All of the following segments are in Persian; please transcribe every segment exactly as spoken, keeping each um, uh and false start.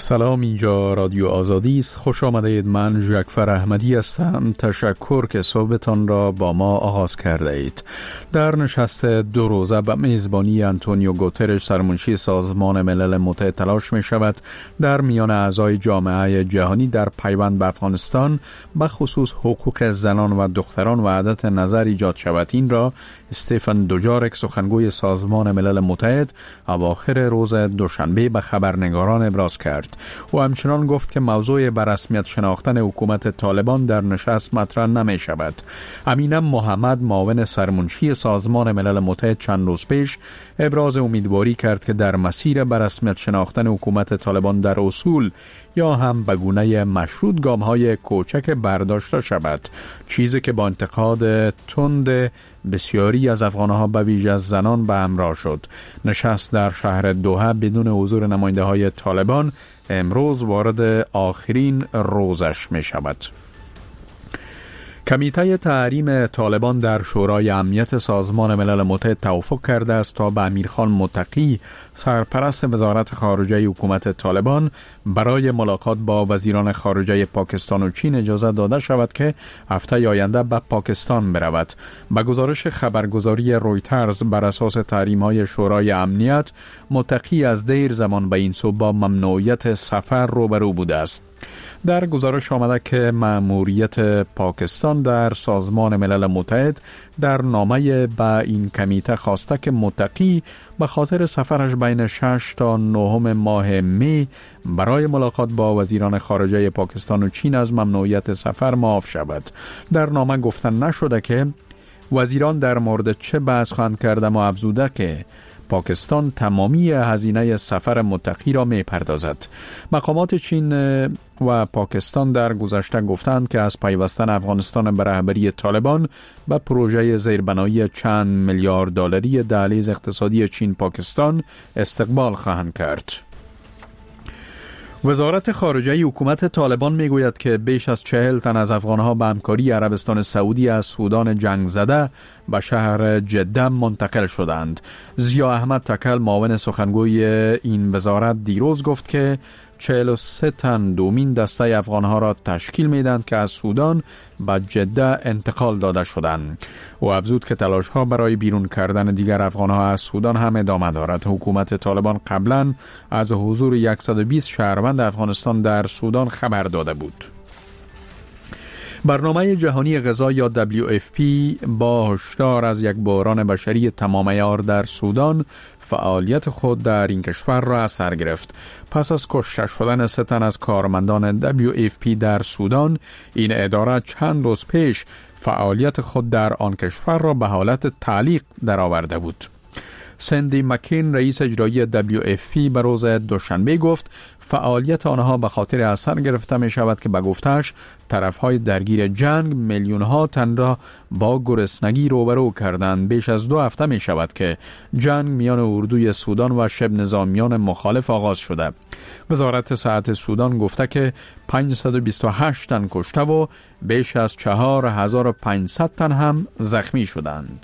سلام، اینجا رادیو آزادی است. خوش آمدید. من ژکفر احمدی هستم. تشکر که صحبتان را با ما آغاز کرده اید. در نشست دو روزه به میزبانی آنتونیو گوترش سرمنشی سازمان ملل متحد تلاش می شود در میان اعضای جامعه جهانی در پیوند به افغانستان به خصوص حقوق زنان و دختران وحدت نظر ایجاد شود. این را استیفن دوجارک سخنگوی سازمان ملل متحد اواخر روز دوشنبه به خبرنگاران ابراز کرد. و همچنان گفت که موضوع به رسمیت شناختن حکومت طالبان در نشست مطرح نمی شود. امین محمد، معاون سرمنشی سازمان ملل متحد، چند روز پیش ابراز امیدواری کرد که در مسیر به رسمیت شناختن حکومت طالبان در اصول یا هم به گونه مشروط گام‌های کوچک برداشته شود، چیزی که با انتقاد تند بسیاری از افغان‌ها به ویژه از زنان به همراه شد. نشست در شهر دوحه بدون حضور نماینده‌های طالبان امروز وارد آخرین روزش می شود. کمیته تحریم طالبان در شورای امنیت سازمان ملل متحد توافق کرده است تا به امیرخان متقی، سرپرست وزارت خارجه حکومت طالبان، برای ملاقات با وزیران خارجه پاکستان و چین اجازه داده شود که هفته آینده به پاکستان برود. به گزارش خبرگزاری رویترز، بر اساس تحریم‌های شورای امنیت، متقی از دیر زمان به این سو با ممنوعیت سفر روبرو بوده است. در گزارش آمده که مأموریت پاکستان در سازمان ملل متحد در نامه به این کمیته خواسته که متقی به خاطر سفرش بین شش تا نهم ماه می برای ملاقات با وزیران خارجه پاکستان و چین از ممنوعیت سفر معاف شود. در نامه گفته نشده که وزیران در مورد چه بحث خواهند کرده و افزوده که پاکستان تمامی هزینه سفر متقی را می پردازد. مقامات چین و پاکستان در گذشته گفتند که از پیوستن افغانستان به رهبری طالبان به پروژه زیربنایی چند میلیارد دلاری دهلیز اقتصادی چین پاکستان استقبال خواهند کرد. وزارت خارجه حکومت طالبان میگوید که بیش از چهل تن از افغانها به همکاری عربستان سعودی از سودان جنگ زده به شهر جده منتقل شدند. ضیا احمد تکل، معاون سخنگوی این وزارت، دیروز گفت که چهل و سه تن دومین دسته افغانها را تشکیل میدند که از سودان به جده انتقال داده شدند. و افزود که تلاش ها برای بیرون کردن دیگر افغانها از سودان هم ادامه دارد. حکومت طالبان قبلا از حضور صد و بیست شهروند افغانستان در سودان خبر داده بود. برنامه جهانی غذا یا دبلیو اف پی با هشدار از یک بحران بشری تمام عیار در سودان فعالیت خود در این کشور را از سر گرفت. پس از کشته شدن سه تن از کارمندان دبلیو اف پی در سودان، این اداره چند روز پیش فعالیت خود در آن کشور را به حالت تعلیق درآورده بود. سندی مکین، رئیس اجرایی دبلیو اف پی، به روز دوشنبه گفت فعالیت آنها به خاطر اثر گرفته می شود که به گفتش طرفهای درگیر جنگ میلیون ها تن را با گرسنگی روبرو کردند. بیش از دو هفته می شود که جنگ میان اردوی سودان و شبه نظامیان مخالف آغاز شده. وزارت صحت سودان گفته که پانصد و بیست و هشت تن کشته و بیش از چهار هزار و پانصد تن هم زخمی شدند.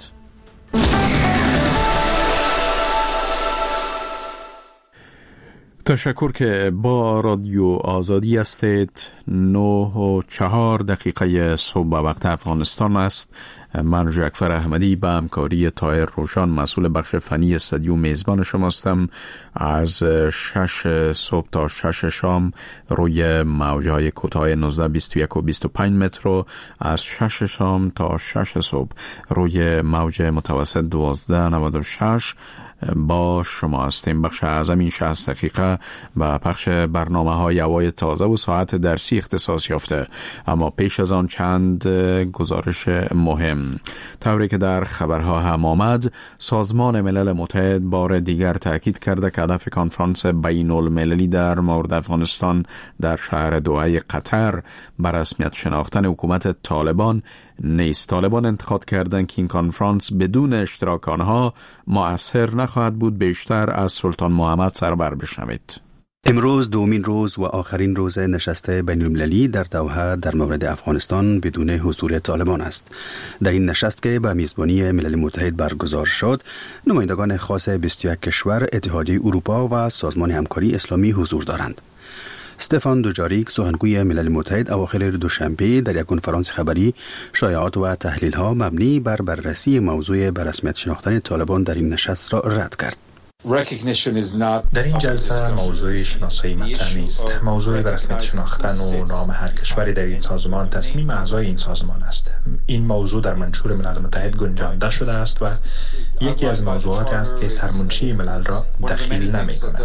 تشکر که با رادیو آزادی هستید. نه و چهار دقیقه صبح وقت افغانستان است. من ژکفر احمدی به همکاری طاهر روشان، مسئول بخش فنی استودیو، میزبان شماستم. از شش صبح تا شش شام روی موجهای کوتاه نوزده، بیست و یک و بیست و پنج متر و از شش شام تا شش صبح روی موج متوسط دوازده نود و شش با شما هستیم. بخش اعظم این شصت دقیقه و پخش برنامه های هوای تازه و ساعت درسی اختصاص یافته. اما پیش از آن چند گزارش مهم. طوری که در خبرها هم آمد، سازمان ملل متحد بار دیگر تاکید کرده که هدف کنفرانس بین المللی در مورد افغانستان در شهر دوحه قطر به رسمیت شناختن حکومت طالبان نیست. طالبان انتقاد کردند که این کنفرانس بدون اشتراک آنها مؤثر نخواهد بود. بیشتر از سلطان محمد سرور بشنوید. امروز دومین روز و آخرین روز نشست بین المللی در دوحه در مورد افغانستان بدون حضور طالبان است. در این نشست که به میزبانی ملل متحد برگزار شد، نمایندگان خاص بیست و یک کشور، اتحادیه اروپا و سازمان همکاری اسلامی حضور دارند. استفان دوجاریک سخنگوی ملل متحد اواخر دوشنبه در یک کنفرانس خبری شایعات و تحلیل‌ها مبنی بر بررسی موضوع به رسمیت شناختن طالبان در این نشست را رد کرد. در این جلسه موضوع شناسایی مطرح نیست. موضوع به رسمیت شناختن و نام هر کشوری در این سازمان تصمیم اعضای این سازمان است. این موضوع در منشور ملل متحد گنجانده شده است و یکی از موضوعات است که سرمنشی ملل را دخیل نمی‌کند.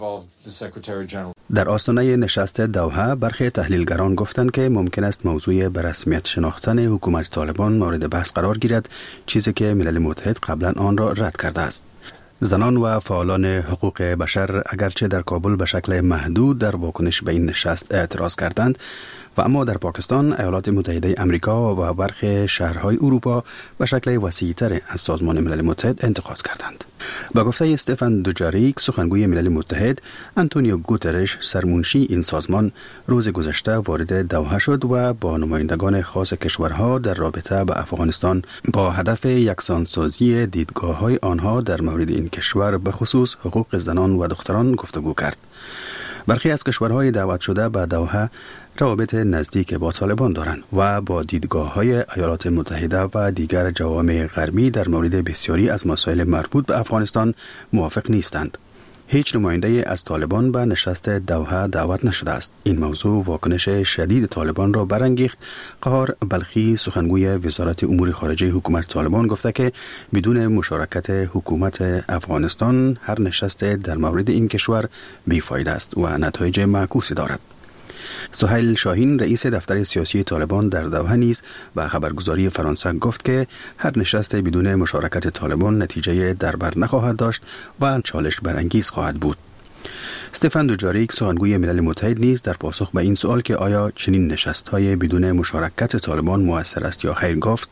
در آستانه نشست دوحه برخی تحلیلگران گفتند که ممکن است موضوع به رسمیت شناختن حکومت طالبان مورد بحث قرار گیرد، چیزی که ملل متحد قبلا آن را رد کرده است. زنان و فعالان حقوق بشر اگرچه در کابل به شکل محدود در واکنش به این نشست اعتراض کردند و اما در پاکستان، ایالات متحده امریکا و برخی شهرهای اروپا به شکل وسیع‌تر از سازمان ملل متحد انتقاد کردند. با گفته استفان دوجاریک سخنگوی ملل متحد، انتونیو گوترش سرمنشی این سازمان روز گذشته وارد دوحه شد و با نمایندگان خاص کشورها در رابطه با افغانستان با هدف یکسانسازی دیدگاه‌های آنها در مورد این کشور به خصوص حقوق زنان و دختران گفتگو کرد. برخی از کشورهای دعوت شده به دوحه روابط نزدیک با طالبان دارند و با دیدگاه‌های ایالات متحده و دیگر جوامع غربی در مورد بسیاری از مسائل مربوط به افغانستان موافق نیستند. هیچ نماینده از طالبان به نشست دوحه دعوت نشده است. این موضوع واکنش شدید طالبان را برانگیخت. قهار بلخی سخنگوی وزارت امور خارجه حکومت طالبان گفته که بدون مشارکت حکومت افغانستان هر نشست در مورد این کشور بیفایده است و نتایج معکوسی دارد. سهیل شاهین رئیس دفتر سیاسی طالبان در دوحه نیز به خبرگزاری فرانسه گفت که هر نشست بدون مشارکت طالبان نتیجه در بر نخواهد داشت و چالش برانگیز خواهد بود. استفان دوجاریک سخنگوی ملل متحد نیز در پاسخ به این سوال که آیا چنین نشست‌های بدون مشارکت طالبان مؤثر است یا خیر گفت: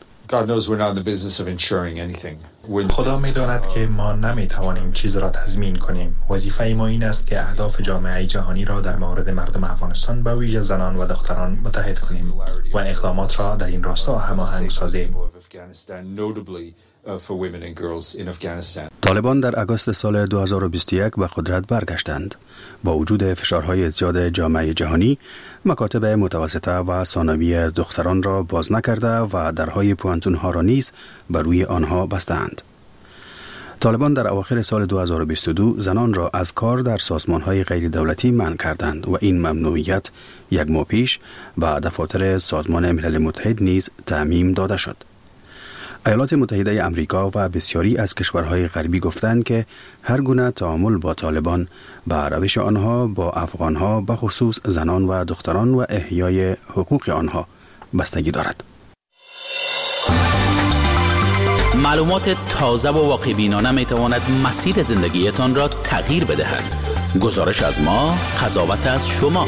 خدا می‌داند که ما نمی‌توانیم چیز را تضمین کنیم. وظیفه ما این است که اهداف جامعه جهانی را در مورد مردم افغانستان به ویژه زنان و دختران متحد کنیم و اقدامات را در این راستا هماهنگ سازیم. طالبان در آگوست سال دو هزار و بیست و یک به قدرت برگشتند. با وجود فشارهای زیاد جامعه جهانی، مکاتب متوسطه و ثانوی دختران را باز نکرده و درهای پوانتون‌ها را نیز بر روی آنها بستند. طالبان در اواخر سال دو هزار و بیست و دو زنان را از کار در سازمان‌های غیر دولتی منع کردند و این ممنوعیت یک ماه پیش به دفاتر سازمان ملل متحد نیز تعمیم داده شد. ایالات متحده امریکا و بسیاری از کشورهای غربی گفتند که هر گونه تعامل با طالبان به روش آنها با افغانها به خصوص زنان و دختران و احیای حقوق آنها بستگی دارد. معلومات تازه و واقع بینانه می تواند مسیر زندگیتان را تغییر بدهد. گزارش از ما، قضاوت از شما.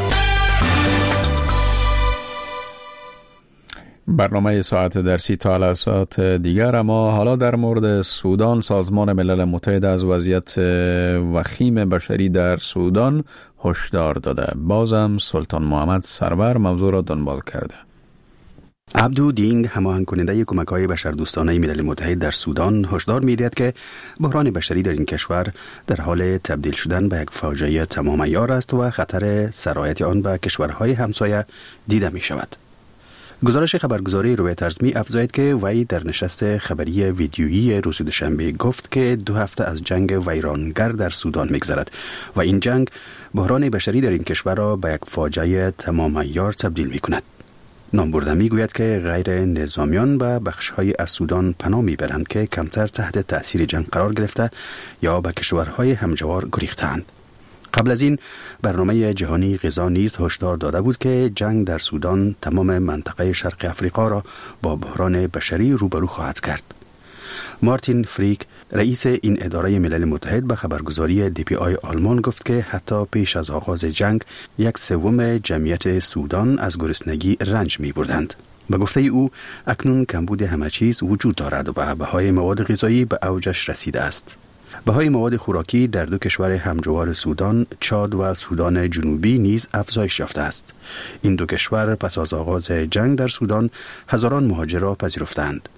برنامه ساعت درسی تا لحظات دیگر. اما حالا در مورد سودان، سازمان ملل متحد از وضعیت وخیم بشری در سودان هشدار داده. بازم سلطان محمد سرور موضوع را دنبال کرده. عبدو دینگ، هماهنگ کننده کمک‌های بشردوستانه ملل متحد در سودان، هشدار می‌دهد که بحران بشری در این کشور در حال تبدیل شدن به یک فاجعه تمام عیار است و خطر سرایت آن به کشورهای همسایه دیده می‌شود. گزارش خبرگزاری رویترز می افزاید که وی در نشست خبری ویدیویی روز دوشنبه گفت که دو هفته از جنگ ویرانگر در سودان می‌گذرد و این جنگ بحران بشری در این کشور را به یک فاجعه تمام عیار تبدیل می‌کند. نامبرده می‌گوید که غیر نظامیان به بخش‌های از سودان پناه می‌برند که کمتر تحت تأثیر جنگ قرار گرفته یا به کشورهای همجوار گریختند. قبل از این برنامه جهانی غذا نیز هشدار داده بود که جنگ در سودان تمام منطقه شرق افریقا را با بحران بشری روبرو خواهد کرد. مارتین فریک، رئیس این اداره ملل متحد، به خبرگزاری دی پی آی آلمان گفت که حتی پیش از آغاز جنگ یک سوم جمعیت سودان از گرسنگی رنج می بردند. به گفته او اکنون کمبود همه چیز وجود دارد و بهای مواد غذایی به اوجش رسیده است. بهای مواد خوراکی در دو کشور همجوار سودان، چاد و سودان جنوبی نیز افزایش یافته است. این دو کشور پس از آغاز جنگ در سودان هزاران مهاجر را پذیرفتند.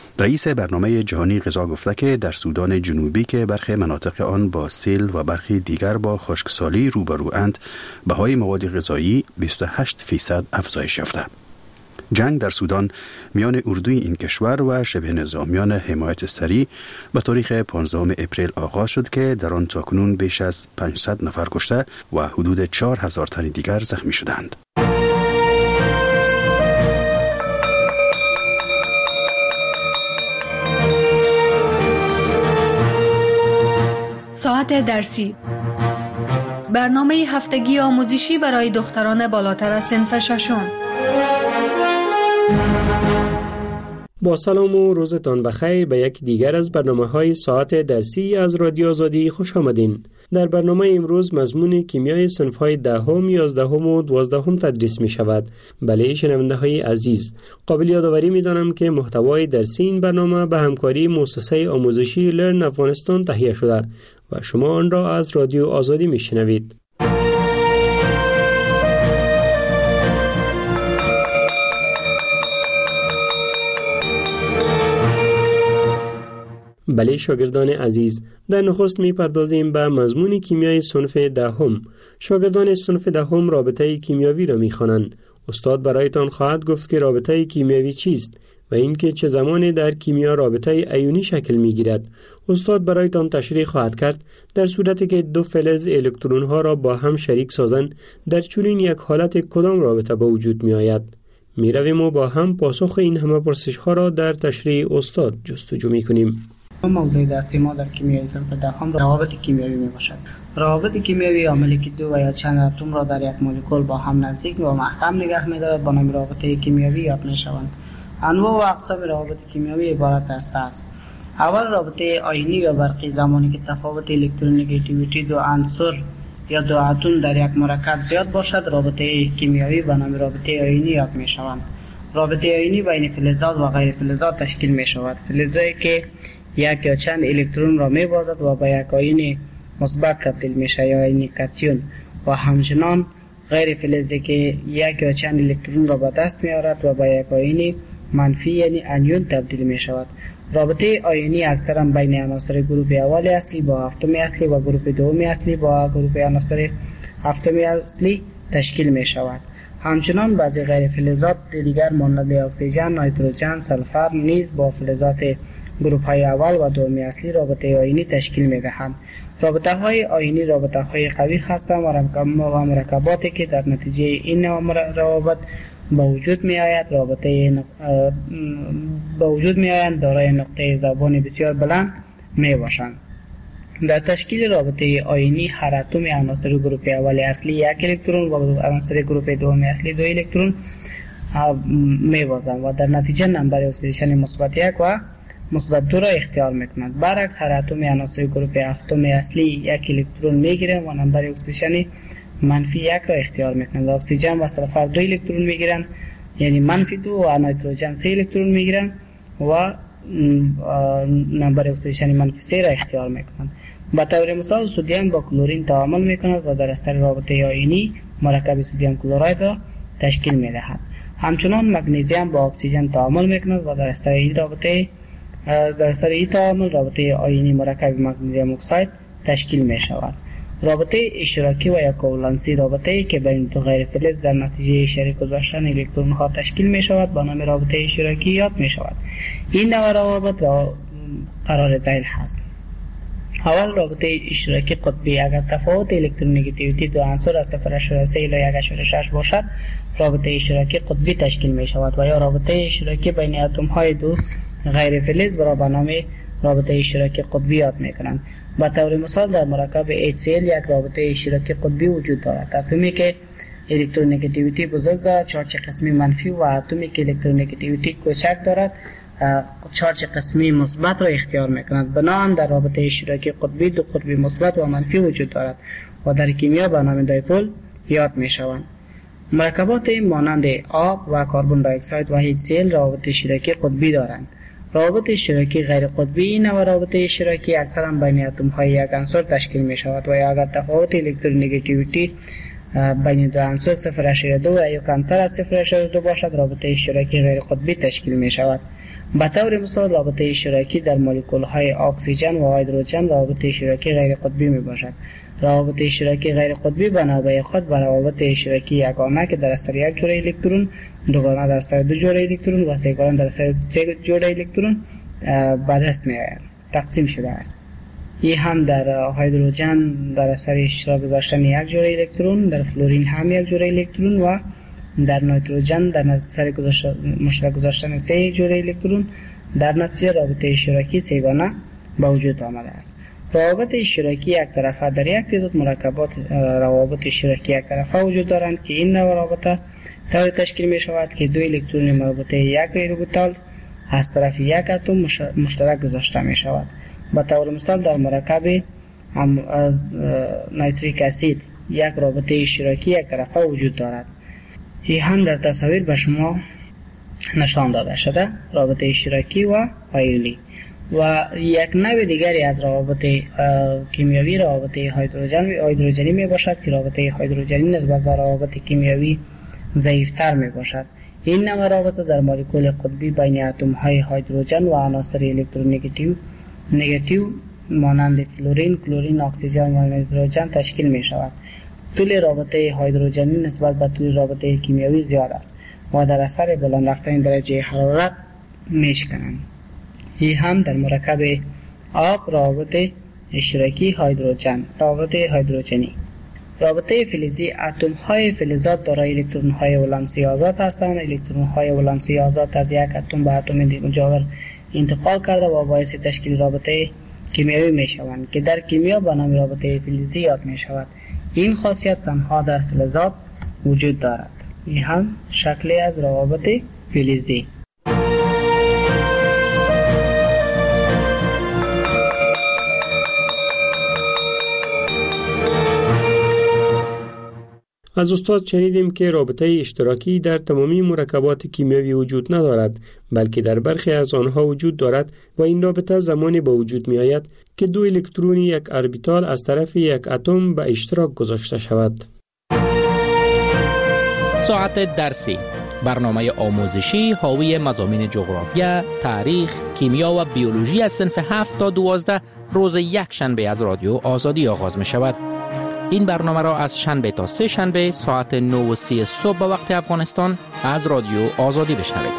رئیس برنامه جهانی غذا گفته که در سودان جنوبی که برخی مناطق آن با سیل و برخی دیگر با خشکسالی روبرواند، بهای مواد غذایی بیست و هشت فیصد افزایش یافته. جنگ در سودان میان اردوی این کشور و شبه نظامیان حمایت سریع به تاریخ پانزدهم اپریل آغاز شد که در آن تاکنون بیش از پانصد نفر کشته و حدود چهار هزار تن دیگر زخمی شدند. ساعت درسی، برنامه هفتگی آموزشی برای دختران بالاتر از صنف ششم. با سلام و روزتان بخیر به یک دیگر از برنامه‌های ساعت درسی از رادیو آزادی خوش آمدین. در برنامه امروز مضمون کیمیای صنف‌های دهم، یازدهم و دوازدهم تدریس می‌شود. بله شنونده‌های عزیز، قابل یادآوری می‌دانم که محتوای درسی این برنامه به همکاری مؤسسه آموزشی لرن افغانستان تهیه شده و شما آن را از رادیو آزادی می‌شنوید. بله شاگردان عزیز، در نخست می‌پردازیم به مضمون کیمیای صنف دهم. شاگردان صنف دهم رابطه کیمیاوی را می‌خوانند. استاد برایتان خواهد گفت که رابطه کیمیاوی چیست و اینکه چه زمانی در کیمیا رابطه ایونی شکل می‌گیرد. استاد برایتان تشریح خواهد کرد در صورتی که دو فلز الکترون‌ها را با هم شریک سازند، در چنین یک حالت کدام رابطه به وجود می‌آید. می‌رویم و با هم پاسخ این همه پرسش‌ها را در تشریح استاد جستجو می‌کنیم. موضوع درسی ما در کیمیای صنف دهم روابط کیمیایی می باشد. روابط کیمیایی عاملی که دو و یا چند اتم را در یک مولکول با هم نزدیک و محکم نگه می دارد با نام رابطه کیمیایی یاد می شوند. انواع و اقسام روابط کیمیایی عبارت است از: اول رابطه آیونی یا برقی، زمانی که تفاوت الکترونگیتیویتی دو عنصر یا دو اتم در یک مرکب زیاد باشد، رابطه کیمیایی به نام رابطه آیونی یاد می شوند. رابطه آیونی بین فلزات و غیر فلزات تشکیل می شود. فلزی که یک یا چند الکترون را می بازد و به یک آیون مثبت تبدیل می شود یا آیون کاتیون، و همچنان غیر فلزی که یک یا چند الکترون را به دست می آورد و به یک آیون منفی یعنی انیون تبدیل می شود. رابطه آیونی اکثرا بین عناصر گروه اول اصلی با هفتم اصلی و گروه دوم اصلی با گروه عناصر هفتم اصلی تشکیل می شود. همچنان بعضی غیر فلزات دیگر مانند اکسیژن، نیتروژن، سلفر نیز با فلزات گروه های اول و دوم اصلی رابطه آیونی تشکیل می دهند. رابطه های آیونی رابطه های قوی هستند و مرکباتی که در نتیجه این روابط به وجود می آید رابطه نق... به وجود می آیند دارای نقطه ذوبان بسیار بلند می باشند. در تشکیل رابطه آیونی هر اتم عناصر گروه اول اصلی یک الکترون و عناصر گروه دوم اصلی دو الکترون می بازند و در نتیجه نمبر اکسیدیشن مثبت یک و مثبت دو را اختیار میکنند. برعکس هر اتم عناصر گروه هفتم اصلی یک الکترون میگیرند و نمبر اکسیدیشن منفی یک را اختیار میکنند. اکسیژن و سلفر دو الکترون میگیرند یعنی منفی دو، و نیتروژن سه الکترون میگیرند و نمبر اکسیدیشن منفی سه را اختیار میکنند. به طور مثال سدیم با کلورین تعامل میکند و در اثر رابطه آیونی مرکب سدیم کلراید را تشکیل میدهد. همچنان مگنیزیم با اکسیژن تعامل میکند و در اثر این رابطه در اثر این تعامل رابطه آیونی مرکب مگنیزیم اکساید تشکیل می شود. رابطه اشتراکی و یا کوولنسی رابطه‌ای که بین دو غیر فلز در نتیجه شریک گذاشتن الکترون ها تشکیل می شود با نام رابطه اشتراکی یاد می شود. این نوع روابط را قرار ذیل هست. اول رابطه اشتراکی قطبی، اگر تفاوت الکترونگیتیویتی دو عنصر از صفر اشاره سه الی یک اشاره شش باشد، رابطه اشتراکی قطبی تشکیل می شود. و یا رابطه اشتراکی بین اتم های دو غیر فلز را به نام رابطه اشتراکی قطبی یاد میکنند. به طور مثال در مرکب اچ سی ال یک رابطه اشتراکی قطبی وجود دارد. اتمی که الکترونگیتیویتی بزرگ دارد چارج قسمی منفی و اتمی که الکترونگیتیویتی کوچک دارد چارج قسمی مثبت را اختیار میکنند. بنابراین در رابطه اشتراکی قطبی دو قطبی مثبت و منفی وجود دارد و در کیمیا به نام دایپول یاد میشوند. مرکبات مانند آب و کربن دی اکساید و اچ سی ال روابط اشتراکی قطبی دارند. روابط اشتراکی غیر قطبی این نوع روابط اشتراکی اکثرا بین اتم های یک عنصر تشکیل می شود و اگر تفاوت الکترونگیتیویتی بین دو عنصر صفر اشاره دو و یا کمتر از صفر اشاره دو باشد رابطه اشتراکی غیر قطبی تشکیل می شود. به طور مثال رابطه اشتراکی در مولکول های اکسیژن و هیدروژن رابطه اشتراکی غیر قطبی می باشد. روابط اشتراکی غیر قطبی بنابرای خود به روابط اشتراکی یگانه که در اثر یک جوړه الکترون، دوگانه در اثر دو جوړه الکترون و سه‌گانه در اثر سه جوړه الکترون به دست می آید. تقسیم شده است. این هم در هیدروژن در اثر اشتراک گذاشتن یک جوړه الکترون، در فلورین هم یک جوړه الکترون و در نیتروژن در اثر مشترک گذاشتن سه جوړه الکترون در نتیجه رابطه اشتراکی سه‌گانه به وجود آمده است. روابط اشتراکی یک طرفه در یک تعداد مرکبات روابط اشتراکی یک طرفه وجود دارند که این نوع رابطه طوری تشکیل می شود که دو الکترون مربوطه یک غیروربیتال از طرف یک اتم مشترک گذاشته می شود. به طور مثال در مرکب نیتریک اسید یک رابطه اشتراکی یک طرفه وجود دارد. این هم در تصاویر به شما نشان داده شده، رابطه اشتراکی و آیونی. و یک نوع دیگری از روابط کیمیایی روابط هیدروژن هیدروژنی می باشد که رابطه هیدروژنی نسبت به روابط کیمیایی ضعیف‌تر می باشد. این نوع رابطه در مولکول قطبی بین اتم های هیدروژن و عناصر الکترونگاتیو نگاتیو مانند فلورین، کلورین، اکسیژن و نیتروژن تشکیل می شود. طول رابطه هیدروژنی نسبت به طول رابطه کیمیایی زیاد است و در اثر بالا رفتن درجه حرارت میشکنند. این هم در مرکب آب روابط اشتراکی هیدروژن روابط هیدروژنی. رابطه فلزی اتم های فلزات دارای الکترون های ولانسی آزاد هستند. الکترون های ولانسی آزاد از یک اتم به اتم مجاور انتقال کرده و باعث تشکیل رابطه کیمیایی می شوند که در کیمیا به نام رابطه فلزی یاد می شود. این خاصیت تنها در فلزات وجود دارد. این هم شکلی از روابط فلزی. از استاد شنیدیم که رابطه اشتراکی در تمامی مرکبات کیمیایی وجود ندارد، بلکه در برخی از آنها وجود دارد و این رابطه زمانی به وجود می آید که دو الکترون یک اربیتال از طرف یک اتم به اشتراک گذاشته شود. ساعت درسی، برنامه آموزشی حاوی مضامین جغرافیا، تاریخ، کیمیا و بیولوژی از صنف هفت تا دوازده روز یک شنبه از رادیو آزادی آغاز می شود. این برنامه را از شنبه تا سه شنبه ساعت نه و سی صبح به وقت افغانستان از رادیو آزادی بشنوید.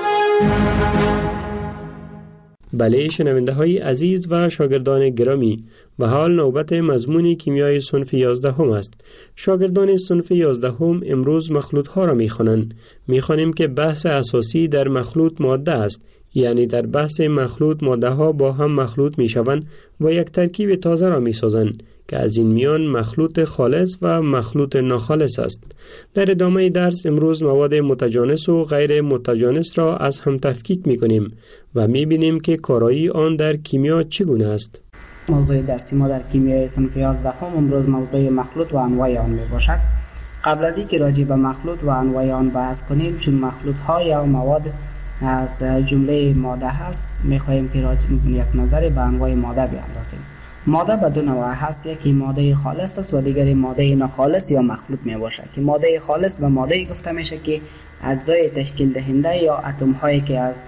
بله شنونده های عزیز و شاگردان گرامی، و حال نوبت مضمون کیمیای صنف یازده هم است. شاگردان صنف یازده هم امروز مخلوط ها را می خوانند. می خوانیم که بحث اساسی در مخلوط ماده است، یعنی در بحث مخلوط ماده ها با هم مخلوط می شوند و یک ترکیب تازه را می سازند که از این میان مخلوط خالص و مخلوط ناخالص است. در ادامه درس امروز مواد متجانس و غیر متجانس را از هم تفکیک می کنیم و می بینیم که کارایی آن در کیمیا چگونه است. موضوع درسی ما در کیمیای صنف یازده هم امروز موضوع مخلوط و انواع آن می باشد. قبل از اینکه راجع به مخلوط و انواع آن بحث کنیم، چون مخلوط ها یا مواد از جمله ماده هست، می خواهیم که راجع یک نظر به انواع ماده بیاندازیم. ماده به دو نوع هست، یکی ماده خالص است و دیگری ماده ناخالص یا مخلوط می باشد. که ماده خالص به ماده گفته میشه که اجزای تشکیل دهنده یا اتم هایی که از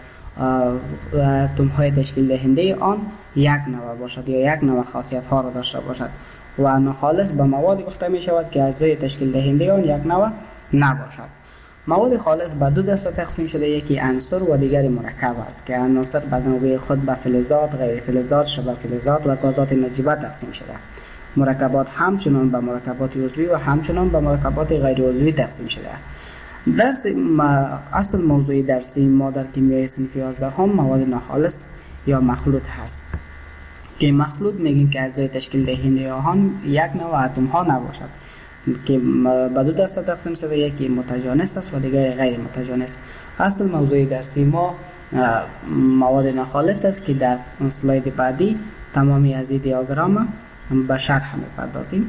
اتم های تشکیل دهنده آن یک نوع باشد یا یک نوع خاصیت ها را داشته باشد. و ناخالص به مواد گفته می شود که اجزای تشکیل دهنده آن یک نوع نباشد. مواد خالص به دو دسته تقسیم شده، یکی عنصر و دیگری مرکب است که عناصر به نوبه خود به فلزات، غیر فلزات، شبه فلزات و گازات نجیبه تقسیم شده. مرکبات همچنان به مرکبات عضوی و همچنان به مرکبات غیر عضوی تقسیم شده. درس اصل موضوع درسی ما در کیمیای صنف یازده هم مواد ناخالص یا مخلوط هست که مخلوط میگیم که اجزای تشکیل دهنده آن یک نوع اتم ها نباشد که به دو دسته تقسیم شده، یکی متجانس است و دیگری غیر متجانس. اصل موضوع درسی ما مواد ناخالص است که در اسلاید بعدی تمامی از این دیاگرام به شرح می‌پردازیم.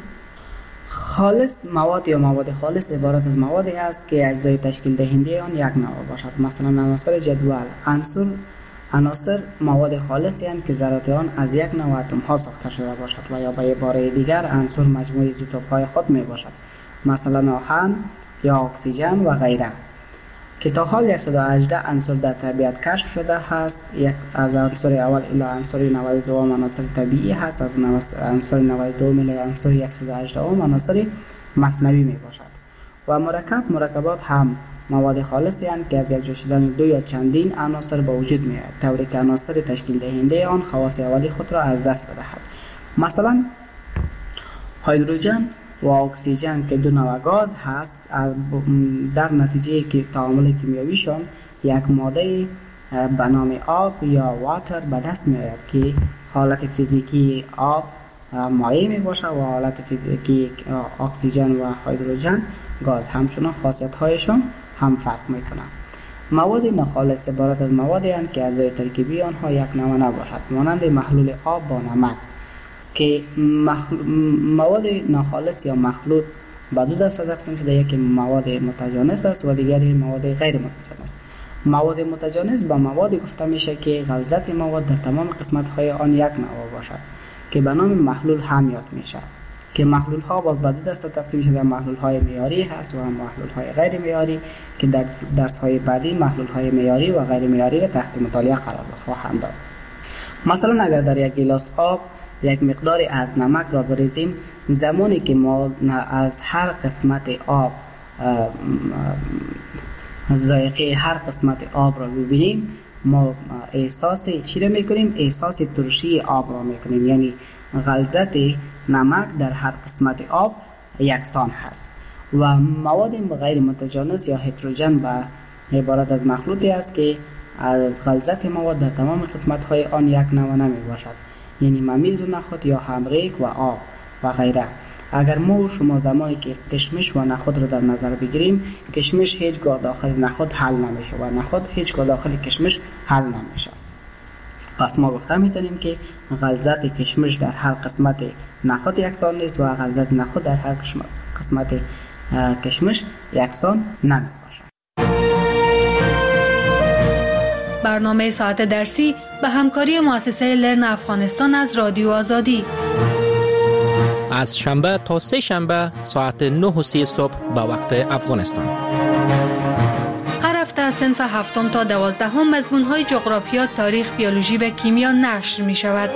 خالص مواد یا مواد خالص عبارت از موادی است که اجزای تشکیل دهنده آن یک نوع باشد. مثلا عناصر جدول عنصر عناصر مواد خالصی هستند که ذرات آن از یک نوع اتم ها ساخته شده باشد و یا به عباره دیگر عنصر مجموعه ایزوتوپ های خود می باشد، مثلا آهن یا اکسیژن و غیره. که تا حال صد و هجده عنصر در طبیعت کشف شده هست. یک از عنصر اول الی عنصر نود و دو عناصر طبیعی هست، از عنصر نود و دو الی عنصر صد و هجده عناصر مصنوعی می باشد. و مرکب مرکبات هم مواد خالصی هستند که از یکجا شدن دو یا چندین عناصر به وجود می آید، طوری که عناصر تشکیل دهنده آن خواص اولی خود را از دست بدهد. مثلا هیدروژن و اکسیژن که دو نوع گاز هست، در نتیجه که تعامل کیمیاییشان یک ماده به نام آب یا واتر به دست می آید که حالت فیزیکی آب مایع می باشد و حالت فیزیکی اکسیژن و هیدروژن گاز. همچنان خاصیت هایشان هم فرق می کنند. مواد ناخالص عبارت از موادی هستند که اجزای ترکیبی آنها یک نوع نباشد، مانند محلول آب با نمک که مخل... مواد ناخالص یا مخلوط به دو دسته تقسیم شده، یکی مواد متجانس است و دیگری مواد غیر متجانس. مواد متجانس به مواد گفته میشه که غلظت مواد در تمام قسمت های آن یک نوع باشد که به نام محلول هم یاد میشه، که محلول ها باز به دو دسته تقسیم شده، محلول های معیاری هست و محلول های غیر معیاری که در درس های بعدی محلول های معیاری و غیر معیاری را تحت مطالعه قرار خواهم داد. مثلا اگر در یک گیلاس آب یک مقداری از نمک را بریزیم، زمانی که ما از هر قسمت آب ذائقه هر قسمت آب را ببینیم، ما احساس چی را میکنیم؟ احساس ترشی آب را میکنیم، یعنی غلظت نمک در هر قسمت آب یکسان هست. و مواد غیر متجانس یا هتروژن به عبارت از مخلوطی است که غلظت مواد در تمام قسمت های آن یک نوع نمی باشد، یعنی ممیز و نخود یا همریک و آب و غیره. اگر ما و شما زمانی که کشمش و نخود را در نظر بگیریم، کشمش هیچگاه داخل نخود حل نمیشه و نخود هیچگاه داخل کشمش حل نمیشه. پس ما گفته میتونیم که غلظت کشمش در هر قسمت نخود یکسان نیست و غلظت نخود در هر قسمت کشمش یکسان نمی باشد. برنامه ساعت درسی به همکاری مؤسسه لرن افغانستان از رادیو آزادی از شنبه تا سه شنبه ساعت نه و سی صبح به وقت افغانستان. هر هفته از صنف هفتم تا دوازدهم مضمون‌های جغرافیا، تاریخ، بیولوژی و کیمیا نشر می شود.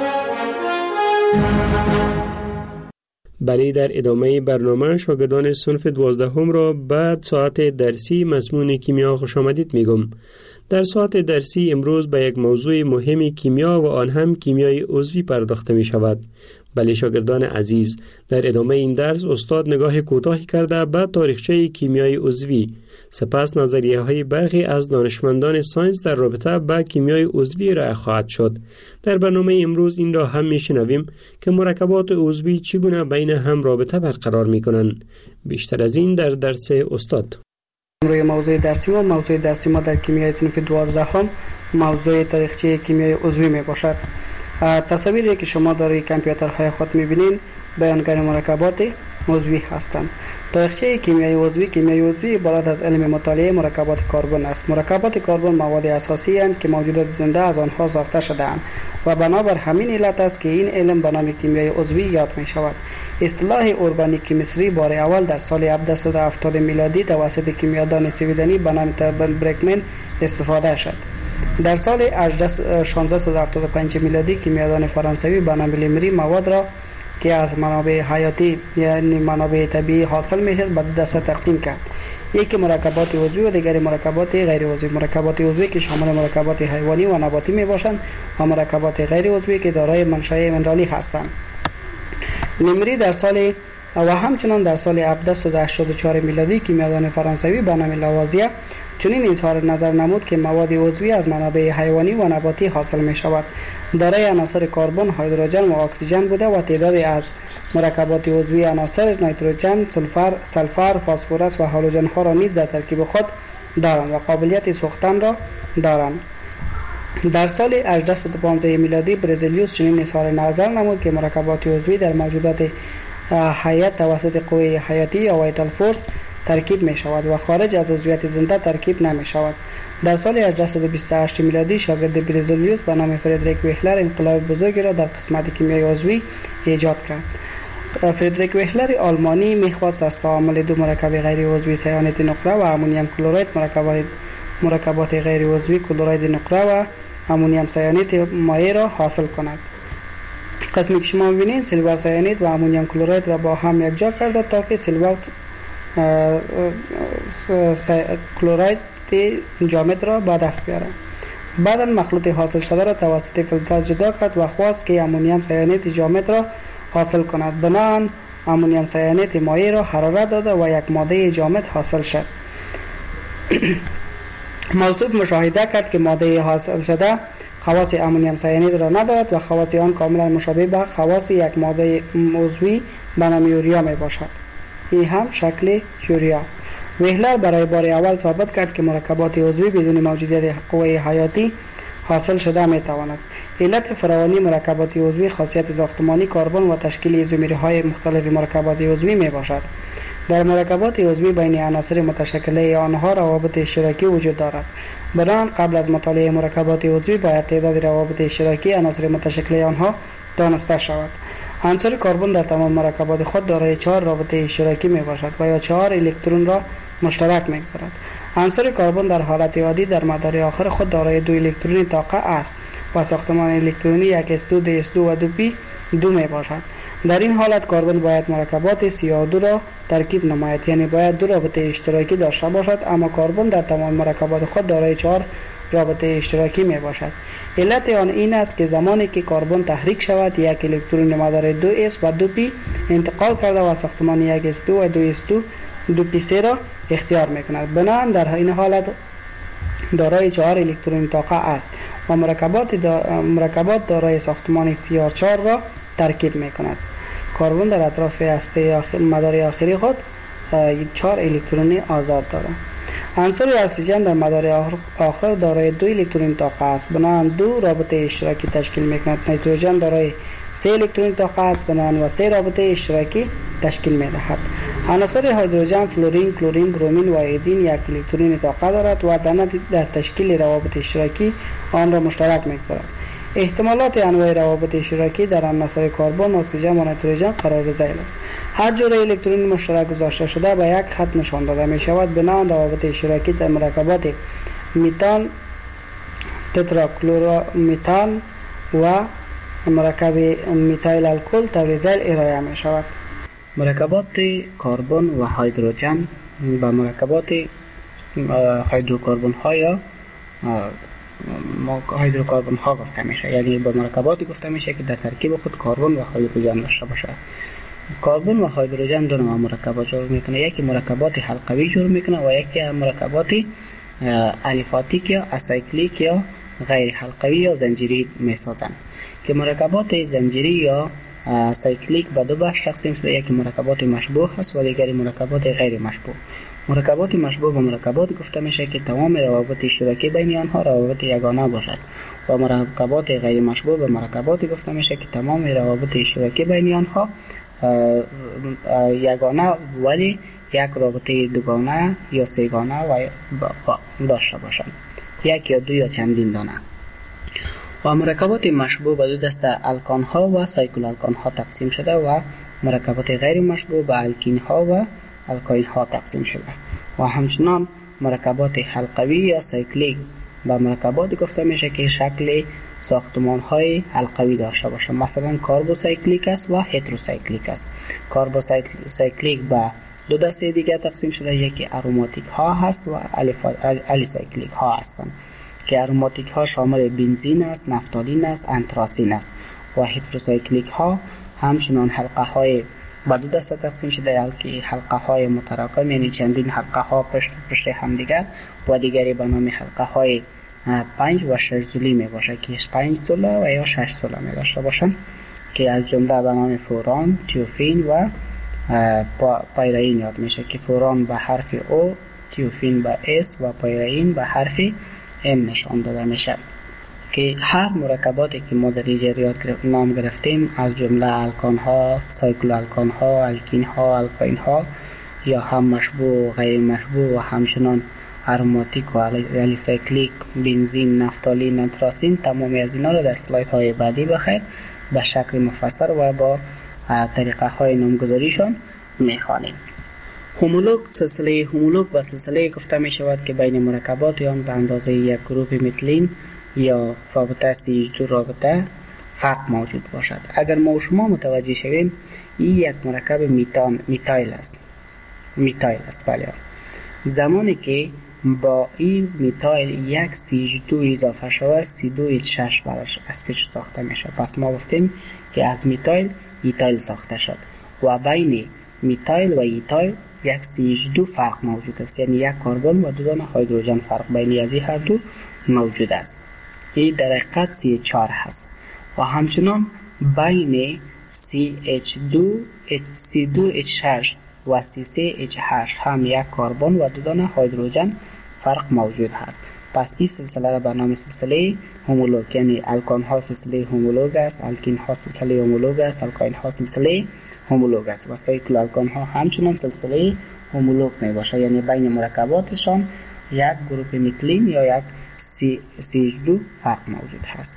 بله، در ادامه برنامه شاگردان صنف دوازدهم را بعد ساعت درسی مضمون کیمیا خوش آمدید میگم. در ساعت درسی امروز به یک موضوع مهم کیمیا و آن هم کیمیای عضوی پرداخته می شود. بله شاگردان عزیز، در ادامه این درس استاد نگاه کوتاهی کرده به تاریخچه کیمیای عضوی، سپس نظریه های برخی از دانشمندان ساینس در رابطه با کیمیای عضوی را خواهد شد. در برنامه امروز این را هم میشنویم که مرکبات عضوی چگونه بین هم رابطه برقرار می کنند. بیشتر از این در درس استاد. روی موضوع درسی ما موضوع درسی ما در کیمیای صنف دوازدهم موضوع تاریخچه کیمیای عضوی می باشد. تصاویری که شما در کامپیوترهای خود می‌بینید بیانگر مرکبات عضوی هستند. تاریخچه کیمیای عضوی کیمیای عضوی عبارت از علم مطالعه مرکبات کربن است. مرکبات کربن مواد اساسی اند که موجودات زنده از آنها ساخته شده‌اند و بنابر همین علت است که این علم به نام کیمیای عضوی یاد می شود. اصطلاح ارگانیک کیمستری بار اول در سال هفتصد و هفتاد میلادی توسط کیمیادان سویدنی به نام تربن برکمن استفاده شد. در سال شانزده و هفتاد و پنج میلادی کیمیادان فرانسوی به نام لیمری مواد را که از منابع حیاتی یعنی منابع طبیعی حاصل میشد به دو دسته تقسیم کرد. یکی مرکبات عضوی و دیگری مرکبات غیر عضوی. مرکبات عضوی که شامل مرکبات حیوانی و نباتی می باشند و مرکبات غیر عضوی که دارای منشأ منرالی هستند. لیمری در سال و همچنان در سال هفتصد و هشتاد و چهار میلادی کیمیادان فرانسوی به نام لاوازیه چنین اظهار نظر نمود که مواد عضوی از منابع حیوانی و نباتی حاصل می شود. دارای عناصر کربن، هیدروژن و اکسیژن بوده و تعدادی از مرکبات عضوی عناصر نیتروژن، سولفر، سلفر، فسفرس و هالوژن ها را نیز در ترکیب خود دارند و قابلیت سوختن را دارند. در سال هجده و پانزده میلادی برزیلیوس چنین اظهار نظر نمود که مرکبات عضوی در موجودات حیات توسط قوه حیاتی یا وایتال فورس ترکیب می شود و خارج از عضویت زنده ترکیب نمی شود. در سال هجده و بیست و هشت میلادی شاگرد برزیلیوس به نام فردریک وهلر انقلاب بزرگی را در قسمت کیمیای عضوی ایجاد کرد. فردریک وهلر آلمانی می‌خواست از تعامل دو مرکب غیر عضوی سیانت نقره و امونیم کلراید مرکبات مرکبات غیر عضوی کلراید نقره و امونیم سیانید مایع را حاصل کند. قسمی که شما می‌بینید سیلور سیانید و امونیم کلراید را با هم یکجا کرده تا که سیلور کلراید جامد را به دست بیاره. بعدا مخلوط حاصل شده را توسط فیلتر جدا کرد و خواست که امونیم سیانید جامد را حاصل کند. بنابراین امونیم سیانید مایع را حرارت داده و یک ماده جامد حاصل شد. موصوف مشاهده کرد که ماده حاصل شده خواص امونیم سیانید را ندارد و خواص آن کاملا مشابه به خواص یک ماده عضوی به نام یوریا می باشد. این هم شکل یوریا. وهلر برای بار اول ثابت کرد که مرکبات عضوی بدون موجودیت قوه حیاتی حاصل شده می تواند. علت فراوانی مرکبات عضوی خاصیت ساختمانی کربن و تشکیل ایزومرهای مختلف مرکبات عضوی می باشد. در مرکبات عضوی بین عناصر متشکله آنها روابط اشتراکی وجود دارد. بنابراین قبل از مطالعه مرکبات عضوی باید تعداد روابط اشتراکی عناصر متشکله آنها دانسته شود. عنصر کربن در تمام مرکبات خود دارای چهار رابطه اشتراکی می باشد و یا چهار الکترون را مشترک می‌گذارد. عنصر کربن در حالت عادی در مدار آخر خود دارای دو الکترونی طاقه است و ساختمان الکترونی یک اس دو، دی اس دو و دو پی دو می باشد. در این حالت کربن باید مرکبات سی او دو را ترکیب نماید، یعنی باید دو رابطه اشتراکی داشته باشد، اما کربن در تمام مرکبات خود دارای چهار رابطه اشتراکی می باشد. علت آن این است که زمانی که کربن تحریک شود یک الکترون مدار دو اس و دو پی انتقال کرده و ساختمان یک اس دو و دو اس دو دو پی سه را اختیار میکند. بنابراین در این حالت دارای چهار الکترون طاقه است و مرکبات دا مرکبات دارای ساختمان سی آر چهار را ترکیب میکند. کربن در اطراف هسته آخر مدار آخری خود چهار الکترون آزاد دارد. عنصر اکسیژن در مدار آخر دارای دو الکترون طاقه است، بنابراین دو رابطه اشتراکی تشکیل میکند. نیتروژن دارای سه الکترون طاقه است، بنابراین و سه رابطه اشتراکی تشکیل می‌دهد. عناصر هیدروژن فلورین، کلورین، برومین و ایودین یک الکترون طاقه دارد و در تشکیل روابط اشتراکی آن را مشترک می‌گذارد. احتمالات انواع روابط اشتراکی در عناصر کربن، اکسیژن و نیتروژن قرار ذیل است. هر جور الکترون مشترک گذاشته شده به یک خط نشان داده می شود. بنابراین روابط اشتراکی در مرکبات میتان، تتراکلورو میتان و مرکب میتایل الکل طور ذیل ارائه می شود. مرکبات کربن و هیدروژن با مرکبات هیدروکربن ها یا هیدروکربن ها گفته میشه، یعنی با مرکباتی گفته میشه که در ترکیب خود کربن و هیدروژن داشته باشه. کربن و هیدروژن دو نوع مرکبات جور میکنه، یکی مرکبات حلقوی جور میکنه و یکی مرکبات الیفاتیک یا اسایکلیک یا غیر حلقوی یا زنجیری میسازن. که مرکبات زنجیری یا سایکلیک به دو بخش تقسیم شده، یکی مرکبات مشبوه هست و دیگری مرکبات غیر مشبوه. مرکبات مشبوه به مرکبات گفته میشه که تمام روابط اشتراکی بین آنها روابط یگانه باشد و مرکبات غیر مشبوه به مرکبات گفته میشه که تمام روابط اشتراکی بین آنها یگانه ولی یک رابطه دوگانه یا سه‌گانه و داشته باشند، یک یا دو یا چندین دانه. و مرکبات مشبوه به دو دسته الکان ها و سایکل الکان ها تقسیم شده و مرکبات غیر مشبوه به الکین ها و الکاین ها تقسیم شده. و همچنان مرکبات حلقوی یا سایکلیک به مرکبات گفته میشه که شکل ساختمان های حلقوی داشته باشه، مثلا کاربوسایکلیک است و هتروسایکلیک است. کاربوسایکلیک به دو دسته دیگه تقسیم شده، یکی اروماتیک ها هست و الیسایکلیک ها هستند که اروماتیک ها شامل بنزین است، نفتالین است، انتراسین است. و هتروسایکلیک ها همچنان حلقه های به دو دسته تقسیم شده، یکی حلقه های متراکم یعنی چندین حلقه ها پشت پشت هم دیگر و دیگری به نام حلقه های پنج و شش زولی می باشه که پنج زوله و یا شش زوله می داشته باشن که از جمله به نام فوران، تیوفین و پایرین یاد میشه که فوران به حرف او، تیوفین به اس و پایرین به حرف ام نشان داده میشه. که هر مرکباتی که ما در اینجا نام گرفتیم از جمله الکان ها، سایکل الکان ها، الکین ها، الکاین ها یا هم مشبوه و غیر مشبوه و همچنان اروماتیک و الیسایکلیک، بنزین، نفتالین، انتراسین، تمامی از اینا رو در اسلاید های بعدی بخیر به شکل مفصل و با طریقه های نامگذاریشان میخوانیم. هومولوگ سلسله هومولوگ و سلسله گفته می شود که بین مرکبات آن به اندازه یک گروپ متلین یا رابطه سی اچ دو رابطه فرق موجود باشد. اگر ما و شما متوجه شویم این یک مرکب میتان میتایل است. میتایل است بله. زمانی که با این میتایل یک سی اچ دو اضافه شود سی دو اچ شش براش از پیش ساخته می شود. پس ما گفتیم که از میتایل ایتایل ساخته شد و بین میتایل و ایتایل یک سی اچ دو فرق موجود است، یعنی یک کربن و دو دانه هیدروژن فرق بین از این هر دو موجود است. این در حقیقت سی اچ چهار هست و همچنان بین سی اچ دو سی دو اچ شش و سی سه اچ هشت هم یک کربن و دو دانه هیدروژن فرق موجود هست. پس این سلسله را به نام سلسله هومولوگ، یعنی الکان ها سلسله هومولوگ است، الکین ها سلسله هومولوگ است، الکاین ها سلسله هومولوگ است و سایکل الکان ها همچنان سلسله هومولوگ می باشه، یعنی بین مرکباتشان یک گروپ متلین یا یک سی اچ دو فرق موجود هست.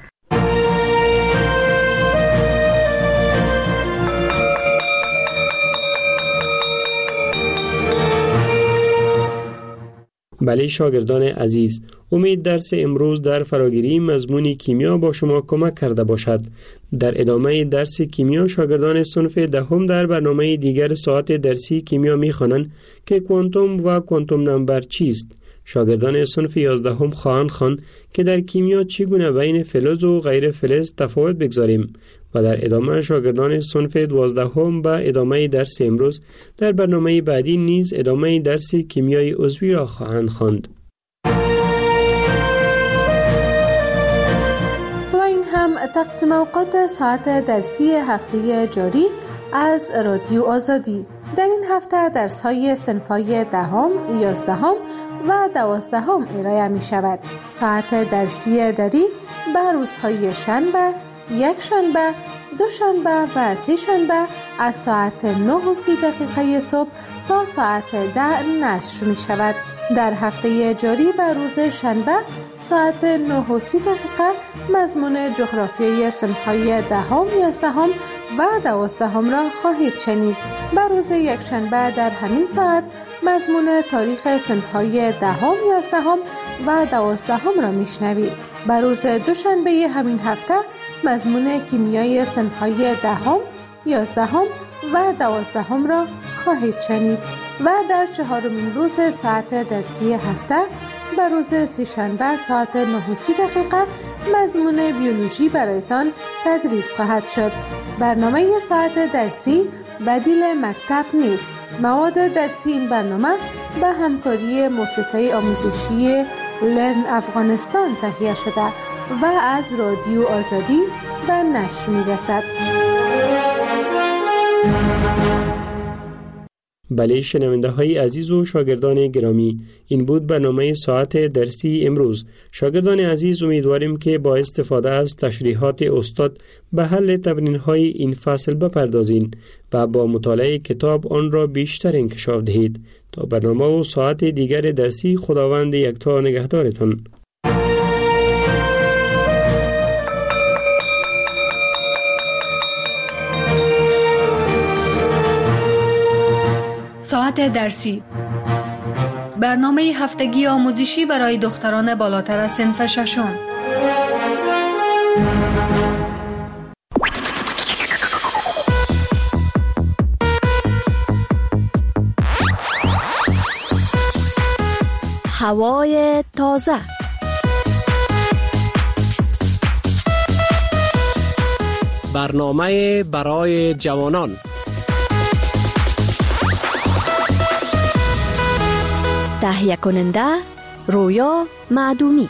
بله شاگردان عزیز، امید درس امروز در فراگیری مضمون کیمیا با شما کمک کرده باشد. در ادامه درس کیمیا شاگردان صنف دهم در برنامه دیگر ساعت درسی کیمیا می‌خوانند که کوانتوم و کوانتوم نمبر چیست. شاگردان صنف یازدهم خواهند خواند که در کیمیا چگونه بین فلز و غیر فلز تفاوت بگذاریم و در ادامه شاگردان صنف دوازدهم به ادامه درس امروز در برنامه بعدی نیز ادامه درس کیمیای عضوی را خواهند خواند. و این هم تقسیم اوقات ساعت درسی هفته جاری از رادیو آزادی. در این هفته درس‌های صنف‌های دهم، یازدهم و دوازدهم ارائه می شود. ساعت درسی دری به روزهای شنبه، یک شنبه، دو شنبه و سه شنبه از ساعت نه و سی دقیقه صبح تا ساعت ده نشر می شود. در هفته جاری به روز شنبه ساعت نه و سی دقیقه مضمون جغرافیای صنف‌های دهم، یازدهم و دوازدهم را خواهید شنید. به روز یک شنبه در همین ساعت مضمون تاریخ صنف‌های دهم، یازدهم و دوازدهم را میشنوید. به روز دوشنبه همین هفته مضمون کیمیای صنف‌های دهم، یازدهم و دوازدهم را خواهید شنید و در چهارمین روز ساعت درسی هفته به روز سه‌شنبه ساعت نه و سی دقیقه مضمون بیولوژی برایتان تدریس خواهد شد. برنامه ساعت درسی بدیل مکتب نیست. مواد درسی این برنامه به همکاری مؤسسه آموزشی لرن افغانستان تهیه شده و از رادیو آزادی به نشر می‌رسد. بله شنونده های عزیز و شاگردان گرامی، این بود برنامه ساعت درسی امروز. شاگردان عزیز امیدواریم که با استفاده از تشریحات استاد به حل تمرین های این فصل بپردازین و با مطالعه کتاب آن را بیشتر انکشاف دهید. تا برنامه و ساعت دیگر درسی خداوند یکتا نگهدارتان. ساعت درسی، برنامه هفتگی آموزشی برای دختران بالاتر از صنف ششم. هوای تازه، برنامه برای جوانان، تهیه کننده رویا معدومی.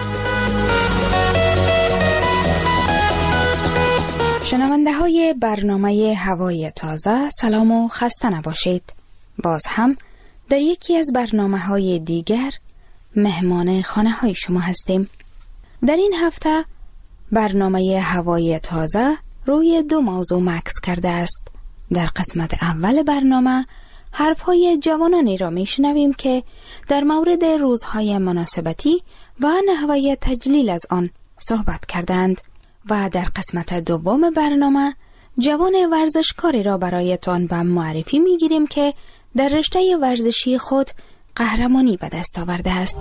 شنونده های برنامه هوای تازه سلام و خسته نباشید. باز هم در یکی از برنامه های دیگر مهمان خانه های شما هستیم. در این هفته برنامه هوای تازه روی دو موضوع مکس کرده است. در قسمت اول برنامه حرفهای جوانانی را میشنویم که در مورد روزهای مناسبتی و نحوه تجلیل از آن صحبت کردند و در قسمت دوم برنامه جوان ورزشکاری را برایتان به معرفی میگیریم که در رشته ورزشی خود قهرمانی به دست آورده است.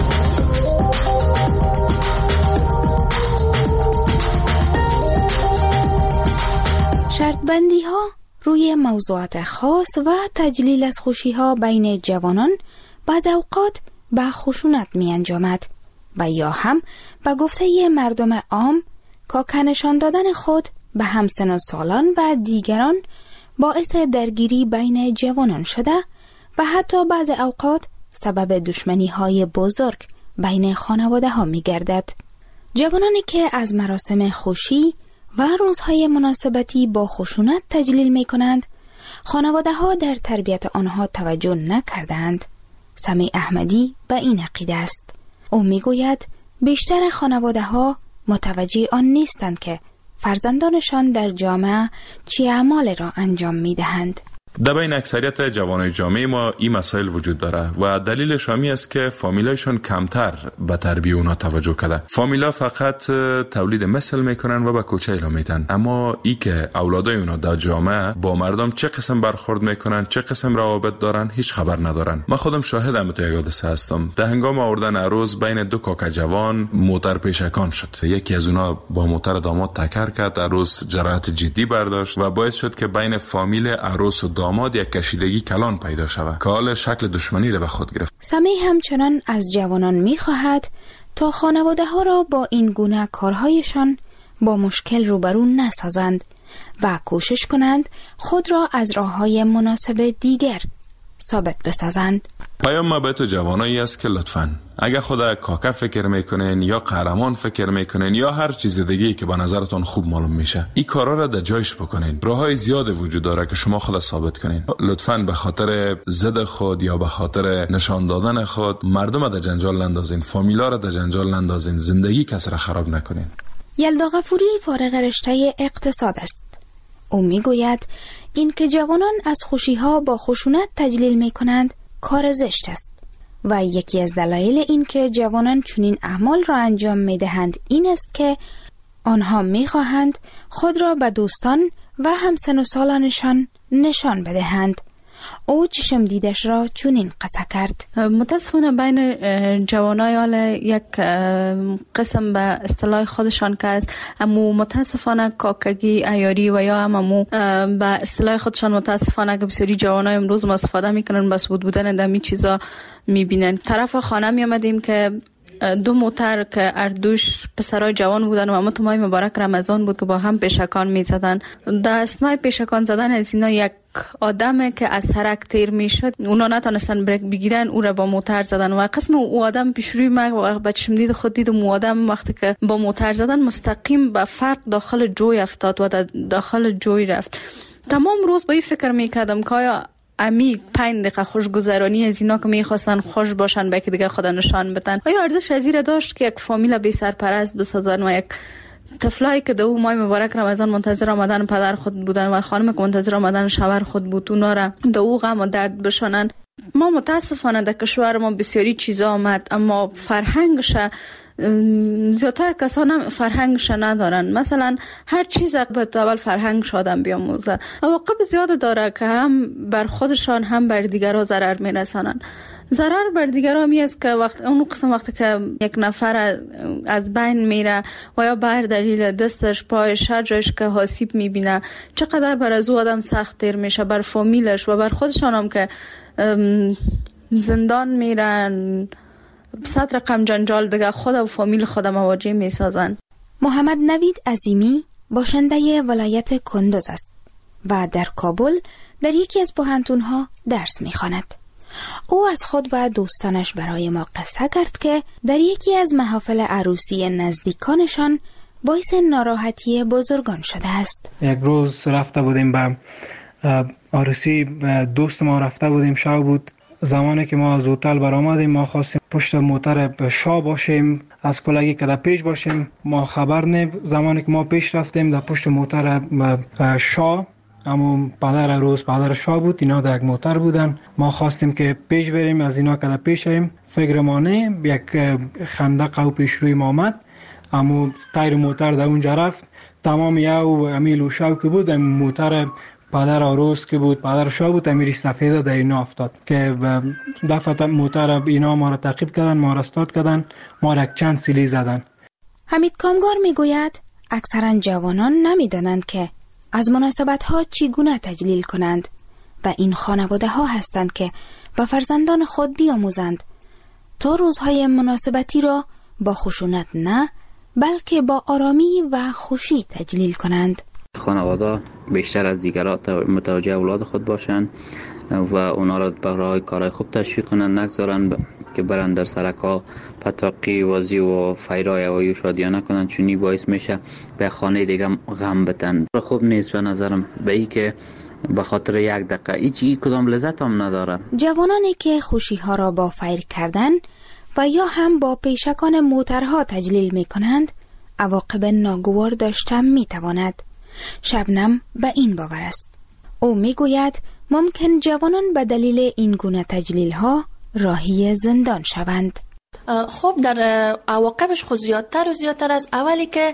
شرط بندی ها روی موضوعات خاص و تجلیل از خوشی ها بین جوانان بعض اوقات به خشونت می انجامد و یا هم به گفته مردم عام که نشان دادن خود به همسن و سالان و دیگران باعث درگیری بین جوانان شده و حتی بعض اوقات سبب دشمنی های بزرگ بین خانواده ها می گردد. جوانانی که از مراسم خوشی و روزهای مناسبتی با خشونت تجلیل می کنند، خانواده ها در تربیت آنها توجه نکردند. سمیع احمدی به این عقیده است. او می گوید بیشتر خانواده ها متوجه آن نیستند که فرزندانشان در جامعه چه اعمال را انجام می دهند. در بین اکثریت جوانای جامعه ما این مسائل وجود داره و دلیلش همی است که فامیلایشون کمتر به تربیت اونا توجه کرده. فامیلا فقط تولید مثل میکنن و به کوچه اعلام میدن، اما ای که اولادای اونا در جامعه با مردم چه قسم برخورد میکنن، چه قسم روابط دارن، هیچ خبر ندارن. من خودم شاهدم، تو یک حادثه هستم. در هنگام آوردن عروس بین دو کاک جوان موتر پیشکان شد. یکی از اونا با موتر داماد تکر کرد، عروس جراحت جدی برداشت و باعث شد که بین فامیل عروس و داماد یک کشیدگی کلان پیدا شود که حال شکل دشمنی را به خود گرفت. سمیع همچنان از جوانان می‌خواهد تا خانواده ها را با این گونه کارهایشان با مشکل روبرو نسازند و کوشش کنند خود را از راه‌های مناسب دیگر ثابت بسازند. پیام ما به تو جوانایی است که لطفاً اگر خدا کاکا فکر میکنین یا قهرمان فکر میکنین یا هر چیز دیگه‌ای که با نظرتون خوب معلوم میشه، این کارا را در جایش بکنین. راههای زیاد وجود داره که شما خود ثابت کنین. لطفاً به خاطر ضد خود یا به خاطر نشان دادن خود مردم را در جنجال نندازین، فامیلا را در جنجال نندازین، زندگی کس را خراب نکنین. یلدا غفوری فارغ رشته اقتصاد است. او میگوید این که جوانان از خوشی‌ها با خشونت تجلیل میکنند کار زشت است و یکی از دلایل این که جوانان چنین اعمال را انجام میدهند این است که آنها میخواهند خود را به دوستان و همسن و سالانشان نشان بدهند. او چشم دیدش را چنین قصه کرد. متاسفانه بین جوانای حال یک قسم به اصطلاح خودشان که است، اما متاسفانه کاکگی عیاری و یا هممو به اصطلاح خودشان متاسفانه که بسیاری جوانای امروز ما استفاده میکنن، بس بود بودن دمی چیزا میبینن. طرف خانه میامدیم که دو موتر که اردوش پسرای جوان بودن و اما تو ماه مبارک رمضان بود که با هم پیشکان میزدن. در اثنای پیشکان زدن از اینا یک آدم که از سرک تیر میشد، اونا نتونستن بریک بگیرن، او را با موتر زدن و قسم او آدم پیش روی ما با چشم دید خود دیدم او آدم وقتی که با موتر زدن مستقیم به فرد داخل جوی افتاد و داخل جوی رفت. تمام روز با این فکر میکردم که آیا امی پنج دقیقه خوشگذرانی از اینا که میخواستن خوش باشن به که دیگه خدا نشان بدن، آیا ارزش از این داشت که یک فامیل بی سرپرست بسازن و یک طفلایی که دو ماه مبارک رمضان منتظر آمدن پدر خود بودن و خانم که منتظر آمدن شوهر خود بود اونا را دو غم و درد بشانن؟ ما متاسفانه در کشور ما بسیاری چیزا آمد، اما فرهنگش زیادتر کسان فرهنگش ندارن. مثلا هر چیز باید اول فرهنگش آدم بیاموزه. عواقب زیاد داره که هم بر خودشان هم بر دیگرها ضرر میرسانن. ضرر بر دیگرها می است که وقت اون قسم وقتی که یک نفر از بین میره و یا بر دلیل دستش پایش هر جایش که آسیب میبینه، چقدر بر از او آدم سخت تیر میشه، بر فامیلش و بر خودشان هم که زندان میرن، صد رقم جنجال دیگه خود و فامیل خود مواجه می سازن. محمد نوید عظیمی باشنده ولایت کندوز است و در کابل در یکی از پوهنتون‌ها درس می خواند. او از خود و دوستانش برای ما قصه کرد که در یکی از محافل عروسی نزدیکانشان باعث ناراحتی بزرگان شده است. یک روز رفته بودیم به عروسی دوست ما، رفته بودیم شب بود. زمانی که ما از هتل برآمدیم ما خواستیم پشت موتر شاه باشیم، از کلگی که در پیش باشیم. ما خبر نه، زمانی که ما پیش رفتیم در پشت موتر شاه، اما پدر روز پدر شاه بود، اینا در یک موتر بودن. ما خواستیم که پیش بریم، از اینا که در پیش ایم فکر ما نه، یک خندق او پیش روی ما آمد، اما تایر موتر در اونجا رفت. تمام یو امیل و شاو که بود موتر پدر آروز که بود، پدر شاه بود، امیر سفید در اینا افتاد که دفعه موتر اینا ما را تعقیب کردن، ما را استاد کردن، ما را چند سیلی زدن. حمید کامگار میگوید اکثرا جوانان نمیدانند که از مناسبت ها چگونه تجلیل کنند و این خانواده ها هستند که با فرزندان خود بیاموزند تا روزهای مناسبتی را با خشونت نه بلکه با آرامی و خوشی تجلیل کنند. خانواده بیشتر از دیگران متوجه اولاد خود باشند و اونا را برای کارهای خوب تشویق کنند، نگذارن که برن در سرکا پتاقی وازی و فیرای و شادیانه کنند، چونی باعث میشه به خانه دیگه غم بتن. خوب نیست به نظرم، به ای که به خاطر یک دقیقه هیچ کدام لذت هم نداره. جوانانی که خوشی ها را با فیر کردن و یا هم با پیشکان موترها تجلیل می کنند عواقب ناگوار داشته می تواند. شبنم به این باور است. او می گوید ممکن جوانان به دلیل این گونه تجلیل ها راهی زندان شوند. خب در عواقبش خود زیادتر و زیادتر است. اولی که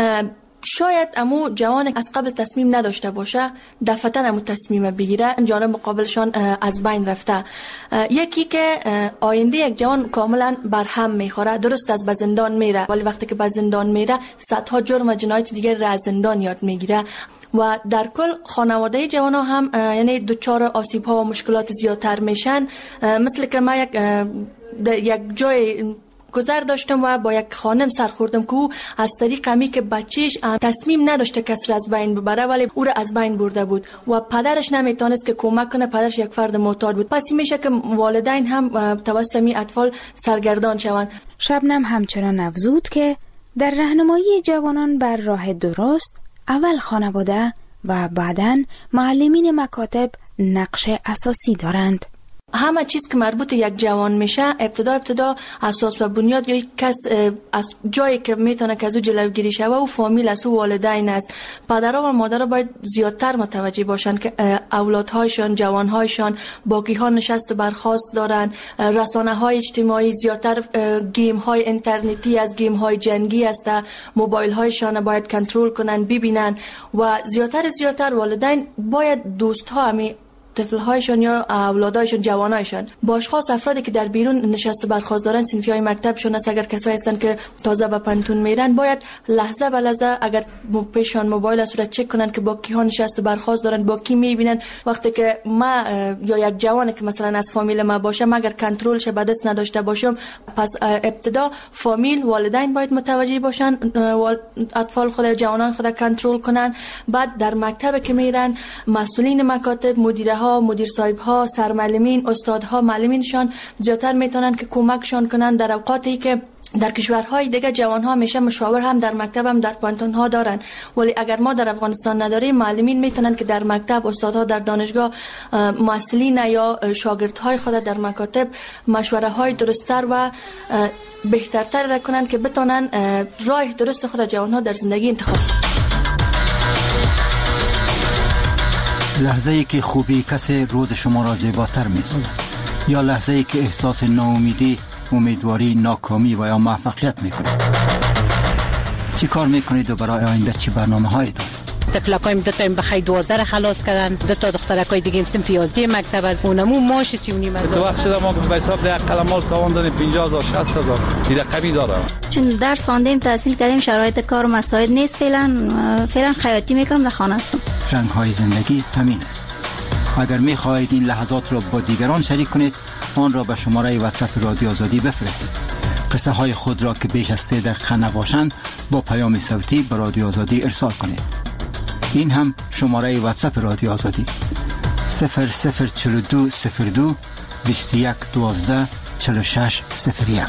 شاید امو جوان از قبل تصمیم نداشته باشه دفعتاً امو تصمیم بگیره، جانب مقابلشان از بین رفته. یکی که آینده یک جوان کاملا برهم میخوره، درست از به زندان میره ولی وقتی که به زندان میره صدها جرم و جنایت دیگر را از زندان یاد میگیره و در کل خانواده جوان ها هم یعنی دچار آسیب ها و مشکلات زیادتر میشن. مثل که ما یک یک جای گذر داشتم و با یک خانم سر خوردم که او از طریق همی که بچهش تصمیم نداشته کسی را از بین ببره ولی او را از بین برده بود و پدرش نمیتونست که کمک کنه، پدرش یک فرد معتاد بود. پس میشه که والدین هم توسط می اطفال سرگردان شوند. شبنم همچنان افزود که در راهنمایی جوانان بر راه درست اول خانواده و بعداً معلمین مکاتب نقش اساسی دارند. همه چیز که مربوط یک جوان میشه ابتدا ابتدا اساس و بنیاد یا کس از جایی که میتونه که از او جلوگیری شوه و فامیل است و والدین است. پدرها و مادرها باید زیادتر متوجه باشن که اولادهایشان، جوانهایشان باقی ها نشست و برخاست دارن. رسانه های اجتماعی زیادتر گیم های اینترنتی از گیم های جنگی است، موبایل هایشان باید کنترل کنن ببینن و زیادتر زیادتر والدین باید دوست ها همی طفل‌هایشان یا اولادایشان، جوانایشان با اشخاص افرادی که در بیرون نشسته برخاست دارن، صنفی‌های مکتبشون است، اگر کسایی هستن که تازه به پنتون میرن باید لحظه به لحظه اگر پیشان موبایل است را چک کنن که با کی ها نشسته برخاست دارن، با کی میبینن. وقتی که ما یا یک جوانی که مثلا از فامیل ما باشه اگر کنترلش به دست نداشته باشم، پس ابتدا فامیل، والدین باید متوجه باشن، اطفال خود، جوانان خود کنترل کنن. بعد در مکتب که میرن مسئولین مکاتب، مدیر ها، مدیر صاحب ها، سرمعلمین، استادها، معلمینشان زیادتر میتونن که کمکشان کنن در اوقاتی که در کشورهای دیگه جوان ها میشه مشاور هم در مکتب هم در پانتون ها دارن، ولی اگر ما در افغانستان نداریم معلمین میتونن که در مکتب، استادها در دانشگاه، مسئولین یا شاگردهای خود در مکاتب مشوره های درست‌تر و بهترتر را کنن که بتونن راه درست خود جوان ها در زندگی انتخاب. لحظه ای که خوبی کسی روز شما را زیباتر می‌سازد یا لحظه ای که احساس ناامیدی، امیدواری، ناکامی و یا موفقیت می‌کنید. چی کار می‌کنید و برای آینده چی برنامه‌هایی دارید؟ طفلکایم دو تا بخی دوازده را خلاص کردن، دو تا دخترکای دیگه هم صنف یازده مکتب از اونمو ماش سی و نیم هزار. تو وقت شده ما به حساب ده قلمال تاوان دادیم پنجاه هزار شصت هزار دیگه کمی داره. چون درس خواندیم، تحصیل کردیم، شرایط کار و مساعد نیست، فعلا فعلا خیاطی میکنم، در خانه هستم. رنگ‌های زندگی همین است. اگر می‌خواهید این لحظات را با دیگران شریک کنید، آن را به شماره واتساپ رادیو آزادی بفرستید. قصه های خود را که بیش از سه دقیقه نباشند با پیام صوتی به رادیو آزادی ارسال کنید. این هم شماره واتساپ رادیو آزادی صفر صفر چهل و دو صفر دو بیست و یک دوازده چهل و شش صفر یک.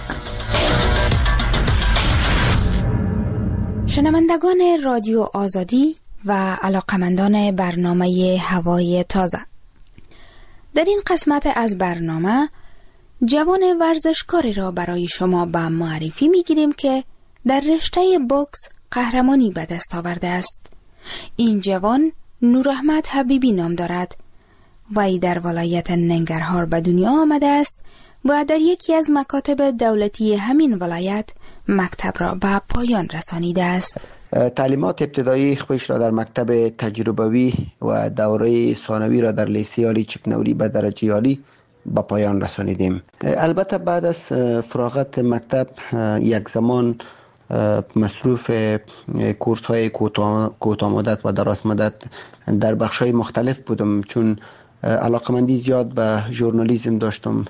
شنوندگان رادیو آزادی و علاقمندان برنامه هوای تازه، در این قسمت از برنامه جوان ورزشکاری را برای شما به معرفی میگیریم که در رشته بوکس قهرمانی به دست آورده است. این جوان نوراحمد حبیبی نام دارد و ای در ولایت ننگرهار به دنیا آمده است و در یکی از مکاتب دولتی همین ولایت مکتب را به پایان رسانیده است. تعلیمات ابتدایی خودش را در مکتب تجربوی و دوره ثانوی را در لیسه عالی چکنوری به درجه عالی به پایان رسانیدیم. البته بعد از فراغت مکتب یک زمان مصروف کورس های کوتاه مدت و دراز مدت در بخش های مختلف بودم، چون علاقمندی زیاد به ژورنالیسم داشتم.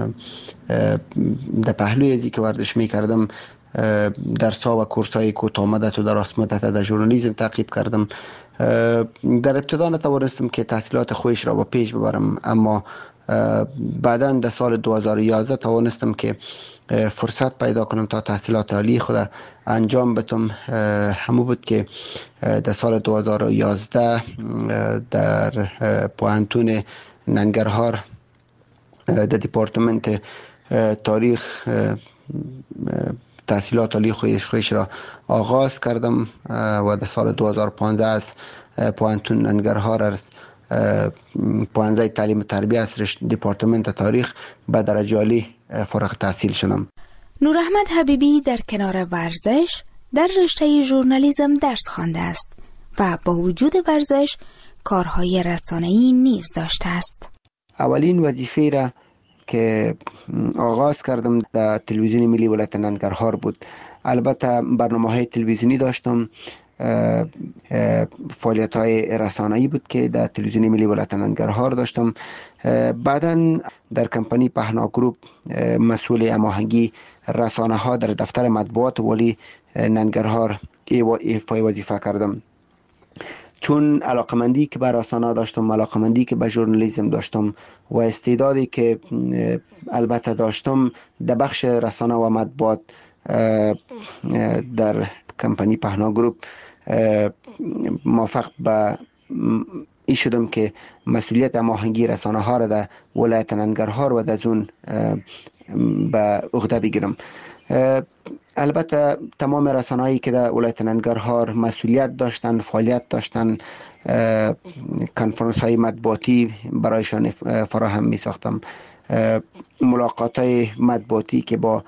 در پهلوی ازی که ورزش می کردم درس ها و کورس های کوتاه مدت و دراز مدت در ژورنالیسم تعقیب کردم. در ابتدا نتوانستم که تحصیلات خویش را با پیش ببرم، اما بعدا در سال دو هزار و یازده توانستم که فرصت پیدا کنم تا تحصیلات عالی خود انجام بدم. همون بود که در سال دو هزار و یازده در پوهنتون ننگرهار در دپارتمنت تاریخ تحصیلات عالی خودش را آغاز کردم و در سال دو هزار و پانزده از پوهنتون ننگرهار از پوهنځی تعلیم و تربیه از دپارتمنت تاریخ به درجه عالی فارغ التحصیل شدم. نور احمد حبیبی در کنار ورزش در رشته ژورنالیسم درس خوانده است و با وجود ورزش کارهای رسانه‌ای نیز داشته است. اولین وظیفه را که آغاز کردم در تلویزیون ملی ولایت ننگرهار بود. البته برنامه‌های تلویزیونی داشتم، فعالیت های رسانه‌ای بود که در تلویزیون ملی ولایت ننگرهار داشتم. بعداً در کمپانی پهنا گروپ مسئول هماهنگی رسانه ها در دفتر مطبوعات والی ننگرهار ایفای وظیفه کردم. چون علاقمندی که به رسانه داشتم، علاقمندی که به ژورنالیسم داشتم و استعدادی که البته داشتم در بخش رسانه و مطبوعات در کمپانی پهنا گروپ موفق به این شدم که مسئولیت هماهنگی رسانه ها را در ولایت ننگرهار و در زون به عهده بگیرم. البته تمام رسانه هایی که در ولایت ننگرهار مسئولیت داشتن، فعالیت داشتن، کنفرانس های مطبوعاتی برایشان فراهم می ساختم. ملاقات های مطبوعاتی که با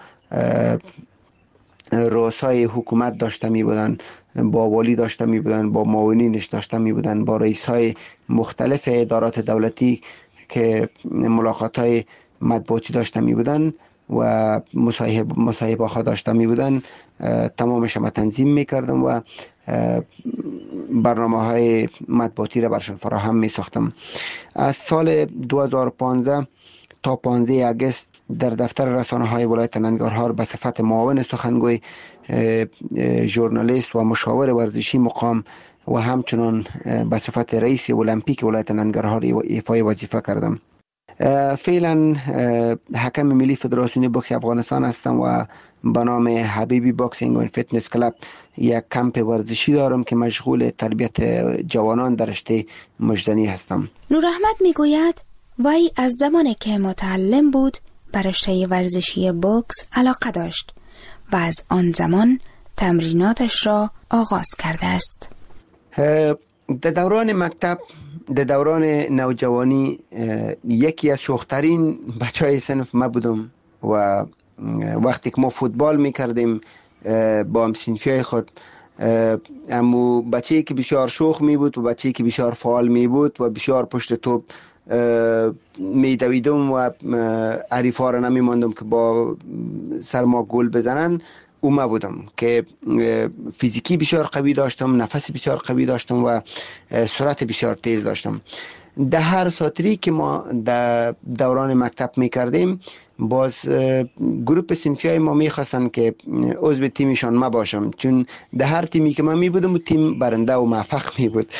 رؤسای حکومت داشته می بودن، با والی داشته می بودن، با معاونینش داشته می بودن، با رئیس های مختلف ادارات دولتی که ملاقات های مطبوعاتی داشته می بودن و مصاحبه مصاحبه ها داشته می بودن، تمامش ما تنظیم می کردم و برنامه های مطبوعاتی را برشان فراهم می ساختم. از سال دو هزار و پانزده تا پانزده آگوست در دفتر رسانه های ولایت ننگرهار به صفت معاون سخنگوی، ژورنالیست و مشاور ورزشی مقام و همچنان به صفت رئیس المپیک ولایت ننگرهار ایفای وظیفه کردم. فعلا حکم ملی فدراسیون بوکس افغانستان هستم و به نام حبیبی باکسینگ و فیتنس کلاب یک کمپ ورزشی دارم که مشغول تربیت جوانان در رشته مجدنی هستم. نور احمد میگوید وی از زمانی که متعلم بود به رشته ورزشی بوکس علاقه داشت و از آن زمان تمریناتش را آغاز کرده است. در دوران مکتب، در دوران نوجوانی، یکی از شوخترین بچهای صنف ما بودم و وقتی که ما فوتبال میکردیم با همسنفیای خود، امو بچه‌ای که بسیار شوخ می بود و بچه‌ای که بسیار فعال می بود و بسیار پشت توپ می دویدم و حریفا را نمی ماندم که با سر ما گل بزنن. اوما بودم که فیزیکی بسیار قوی داشتم، نفس بسیار قوی داشتم و سرعت بسیار تیز داشتم. در هر ساتری که ما در دوران مکتب می کردیم، باز گروپ صنفی های ما می خواستن که عضو تیمشان ما باشم، چون در هر تیمی که من می بودم و تیم برنده و موفق می بود.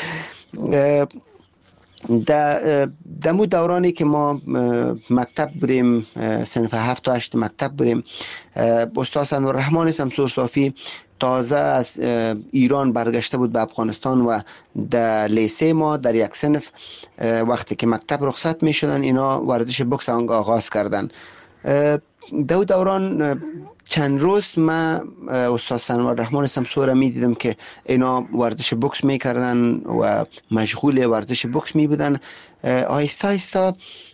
در دمو دورانی که ما مکتب بودیم، صنف هفت و هشت مکتب بودیم، استاد انورالرحمن شمسور صافی تازه از ایران برگشته بود به افغانستان و در لیسه ما در یک صنف وقتی که مکتب رخصت می شدن اینا ورزش بوکس آغاز کردن. در دوران چند روز من استاد انورالرحمن شمسور می دیدم که اینا ورزش بوکس می کردن و مشغول ورزش بوکس می بودن. آهسته آهسته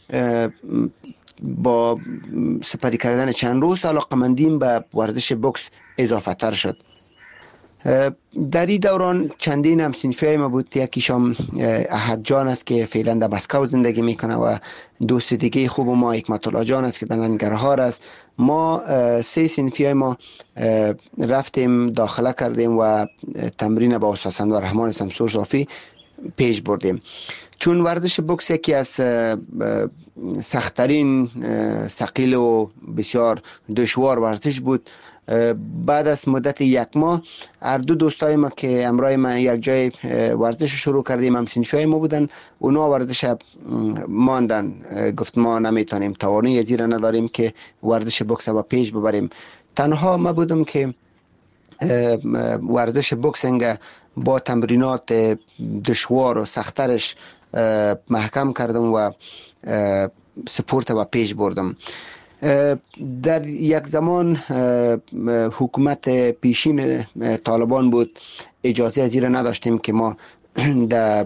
با سپری کردن چند روز علاقمندیم به ورزش بوکس اضافه تر شد. در این دوران چندین هم صنفی ما بود. یکیشم احد جان است که فعلا در مسکو زندگی میکنه و دوست دیگه خوب ما حکمت الله جان است که در ننگرهار است. ما سه صنفی ما رفتیم داخله کردیم و تمرین با استاد سندور رحمان شمسور صافی پیش بردیم. چون ورزش بوکس یکی از سخت‌ترین، ثقیل و بسیار دشوار ورزش بود، بعد از مدت یک ماه هر دو دوستای ما که امرای ما یک جای ورزش شروع کردیم، هم صنفی ما بودن، اونا ورزش ماندن، گفت ما نمیتونیم، توانایی زیرا نداریم که ورزش بوکس با پیش ببریم. تنها ما بودم که ورزش بوکسینگ با تمرینات دشوار و سخترش محکم کردم و سپورت و پیش بردم. در یک زمان حکومت پیشین طالبان بود، اجازه زیر نداشتیم که ما در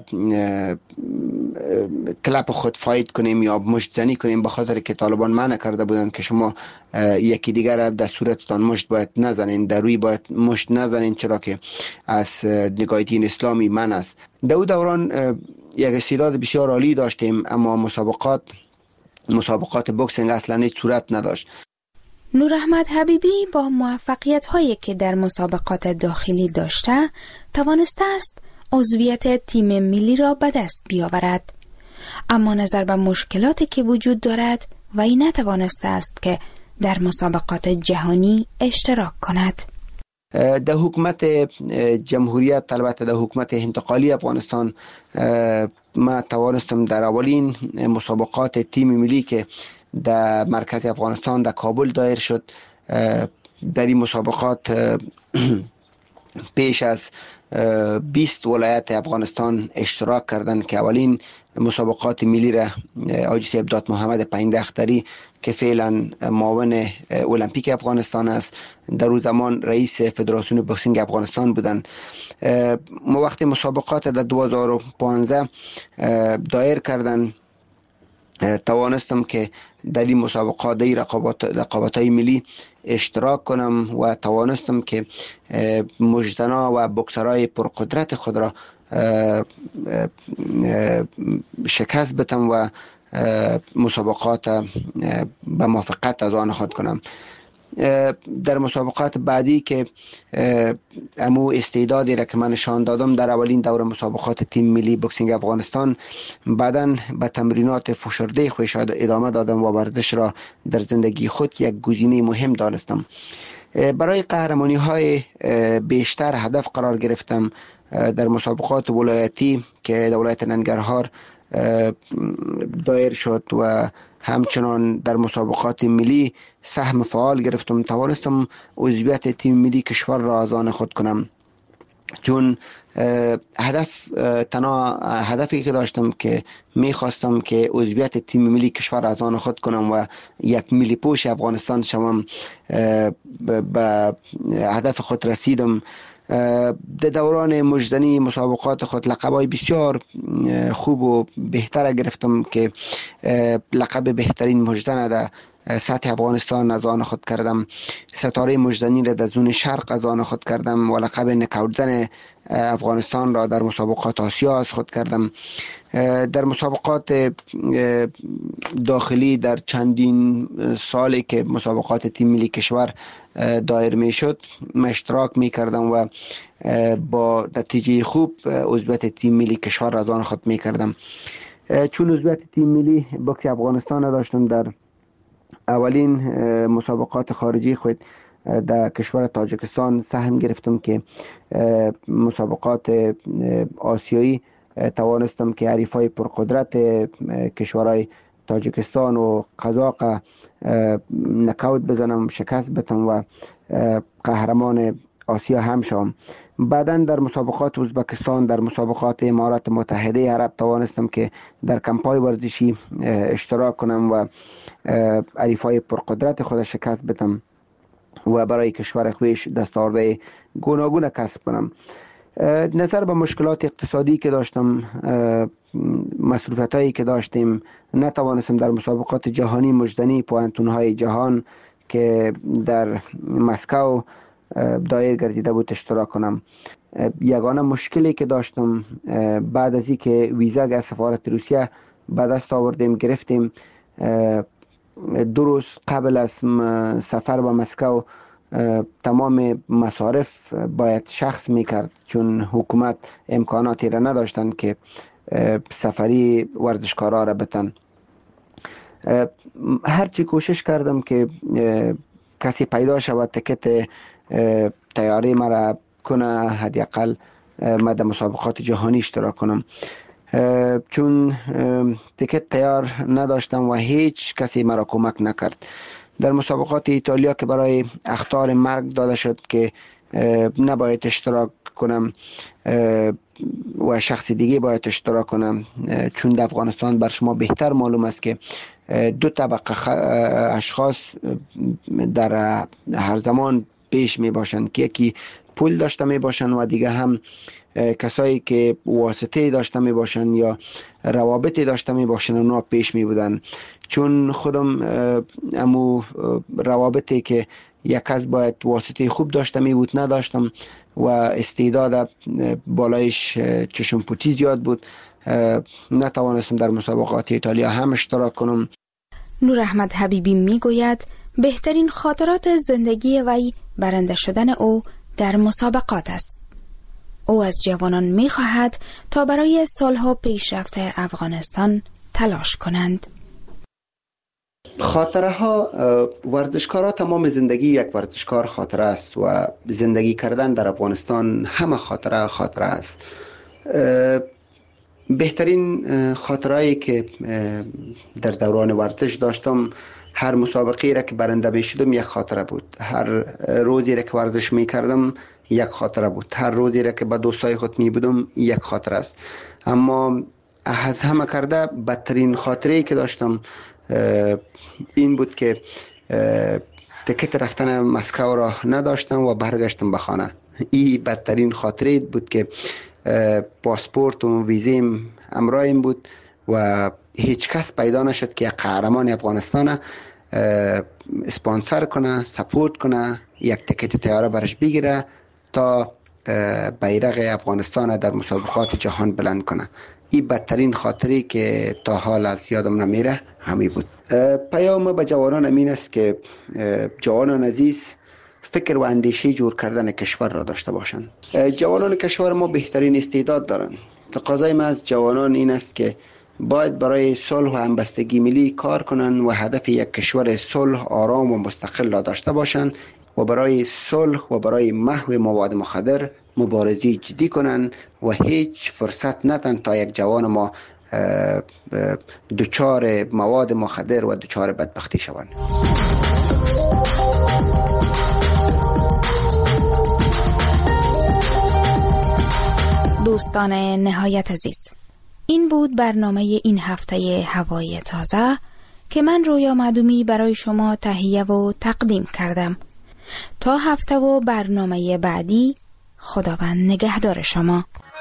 کلپ خود فاید کنیم یا مشت زنی کنیم، به خاطر که طالبان منع کرده بودن که شما یکی دیگر در صورتتان مشت باید نزنین، در روی باید مشت نزنین، چرا که از نگاه دین اسلامی منع است. در اون دوران یک استعداد بسیار عالی داشتیم، اما مسابقات مسابقات بوکسینگ اصلا هیچ صورت نداشت. نور احمد حبیبی با موفقیت هایی که در مسابقات داخلی داشته توانسته است عضویت تیم ملی را به دست بیاورد، اما نظر به مشکلاتی که وجود دارد و این نتوانسته است که در مسابقات جهانی اشتراک کند. در حکومت جمهوریت، البته در حکومت انتقالی افغانستان، ما توانستم در اولین مسابقات تیم ملی که در مرکز افغانستان در کابل دایر شد، در این مسابقات پیش از بیست ولایت افغانستان اشتراک کردند که اولین مسابقات ملی را حاجی صاحب دات محمد پایندختری که فعلا معاون المپیک افغانستان است، در اون زمان رئیس فدراسیون بوکسینگ افغانستان بودند. ما وقتی مسابقات در دو هزار و پانزده دایر کردن، توانستم که در این مسابقات در رقابت رقابت‌های ملی اشتراک کنم و توانستم که مجدنا و بوکسرای پرقدرت خود را شکست بدم و مسابقات به موافقت از آن خود کنم. در مسابقات بعدی که امو استعدادی را که من نشان دادم در اولین دور مسابقات تیم ملی بوکسینگ افغانستان، بعداً به تمرینات فشرده خود ادامه دادم و ورزش را در زندگی خود یک گزینه مهم دانستم. برای قهرمانی های بیشتر هدف قرار گرفتم. در مسابقات ولایتی که در ولایت ننگرهار دایر شد و همچنان در مسابقات ملی سهم فعال گرفتم، توانستم عضویت تیم ملی کشور را از آن خود کنم. چون هدف تنها هدفی که داشتم که میخواستم که عضویت تیم ملی کشور از آن خود کنم و یک ملی پوش افغانستان شوم، به هدف خود رسیدم. در دوران مجدنی مسابقات خود لقبای بسیار خوب و بهتر گرفتم که لقب بهترین مجدن در سطح افغانستان از آن خود کردم، ستاره مجدنی را در زون شرق از آن خود کردم و لقب نکاوتزن افغانستان را در مسابقات آسیا از خود کردم. در مسابقات داخلی در چندین سالی که مسابقات تیم ملی کشور دایر می شد من اشتراک می کردم و با نتیجه خوب عضویت تیم ملی کشور را از آن خود می کردم. چون عضویت تیم ملی بوکس افغانستان داشتم، در اولین مسابقات خارجی خود در کشور تاجیکستان سهم گرفتم که مسابقات آسیایی توانستم که حریفای پرقدرت کشورهای تاجیکستان و قزاق نکاوت بزنم، شکست بدم و قهرمان آسیا هم شوم. بعداً در مسابقات ازبکستان، در مسابقات امارات متحده عرب توانستم که در کمپای ورزشی اشتراک کنم و حریفای پرقدرت خود شکست بدم و برای کشور خویش دستاورد گوناگون کسب کنم. نظر به مشکلات اقتصادی که داشتم، مصروفیت هایی که داشتیم، نتوانستم در مسابقات جهانی مجدنی پوانتون های جهان که در مسکو دایر گردیده بود اشتراک کنم. یگانه مشکلی که داشتم بعد از اینکه ویزا از سفارت روسیه به دست آوردیم گرفتیم، دو روز قبل از سفر به مسکو تمام مصارف باید شخص میکرد، چون حکومت امکاناتی را نداشتن که سفری ورزشکارا را بتن. هرچی کوشش کردم که کسی پیدا شود تکت تیاری مرا کنه، حداقل ما در مسابقات جهانی اشتراک کنم، چون تکت تیار نداشتم و هیچ کسی مرا کمک نکرد. در مسابقات ایتالیا که برای اخطار مرگ داده شد که نباید اشتراک کنم و شخص دیگه باید اشتراک کنم، چون در افغانستان بر شما بهتر معلوم است که دو طبقه اشخاص در هر زمان پیش می باشند که یکی پول داشته می باشند و دیگه هم کسایی که واسطه داشته می باشند یا روابطی داشته می باشند اونا پیش می بودن. چون خودم امو روابطی که یک کس باید واسطه خوب داشته می بود نداشتم و استعداد بالایش چشم پوتی زیاد بود، نتوانستم در مسابقات ایتالیا هم اشتراک کنم. نور احمد حبیبی می گوید بهترین خاطرات زندگی وی برنده شدن او در مسابقات است. او از جوانان می خواهد تا برای صلح و پیشرفت افغانستان تلاش کنند. خاطره ها، ورزشکارا تمام زندگی یک ورزشکار خاطره است و زندگی کردن در افغانستان همه خاطره خاطره است. بهترین خاطرهایی که در دوران ورزش داشتم، هر مسابقه را که برنده می شدم یک خاطره بود، هر روزی را که ورزش می کردم یک خاطره بود، هر روزی را که با دوستای خود می بودم یک خاطره است. اما از همه کرده بدترین خاطره‌ای که داشتم این بود که تکت رفتن مسکو را نداشتم و برگشتم به خانه. این بدترین خاطره بود که پاسپورت و ویزیم امرایم بود و هیچ کس پیدا نشد که قهرمان افغانستان اسپانسر کنه، سپورت کنه، یک تکت طیاره برش بگیره تا بیرق افغانستان در مسابقات جهان بلند کنه. این بدترین خاطری که تا حال از یادم نمیره همین بود. پیام به جوانان امین است که جوانان عزیز فکر و اندیشه جور کردن کشور را داشته باشند. جوانان کشور ما بهترین استعداد دارند. تقاضای ما از جوانان این است که باید برای صلح و همبستگی ملی کار کنند و هدف یک کشور صلح، آرام و مستقل را داشته باشند و برای صلح و برای محو مواد مخدر مبارزی جدی کنند و هیچ فرصت ندن تا یک جوان ما دچار مواد مخدر و دچار بدبختی شوند. دوستان نهایت عزیز، این بود برنامه این هفته هوای تازه که من رویا معدومی برای شما تهیه و تقدیم کردم. تا هفته و برنامه بعدی، خداوند نگهدار شما.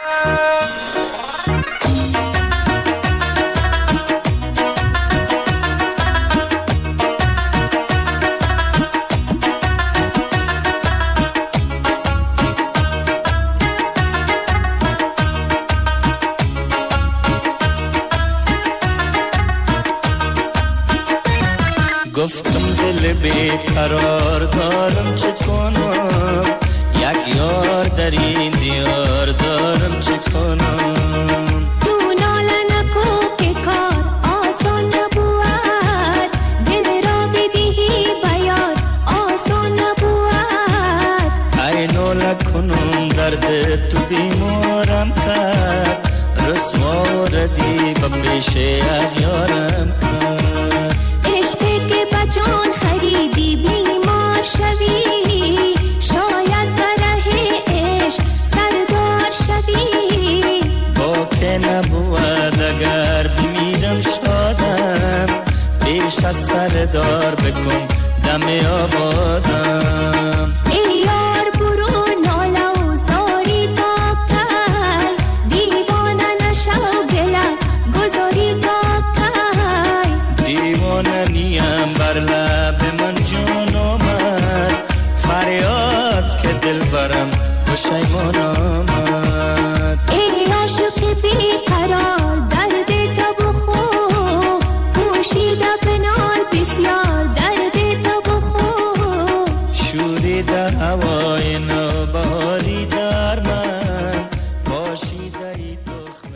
گفتم دل بیقرار دارم چه کنم، یک یار در این دیار دارم چه کنم. تو ناله نکو که کار آسان نبود، دل را بدهی بیار آسان نبود. ای ناله کنم درد تو بیمارم کرد، رسوا ردی به پیش اغیارم کرد. جان خریدی بیمار شوی، شاید بره عشق سردار شوی. با که نبود اگر بمیرم شادم، پیش از سردار بکن دم آبادم. ای یار برو ناله و زاری تا کی، دیوانه نشو گله گذاری تا کی. دیوانه نیم بر لب من جان آمد، فریاد پشیمان آمد. ای عاشق بی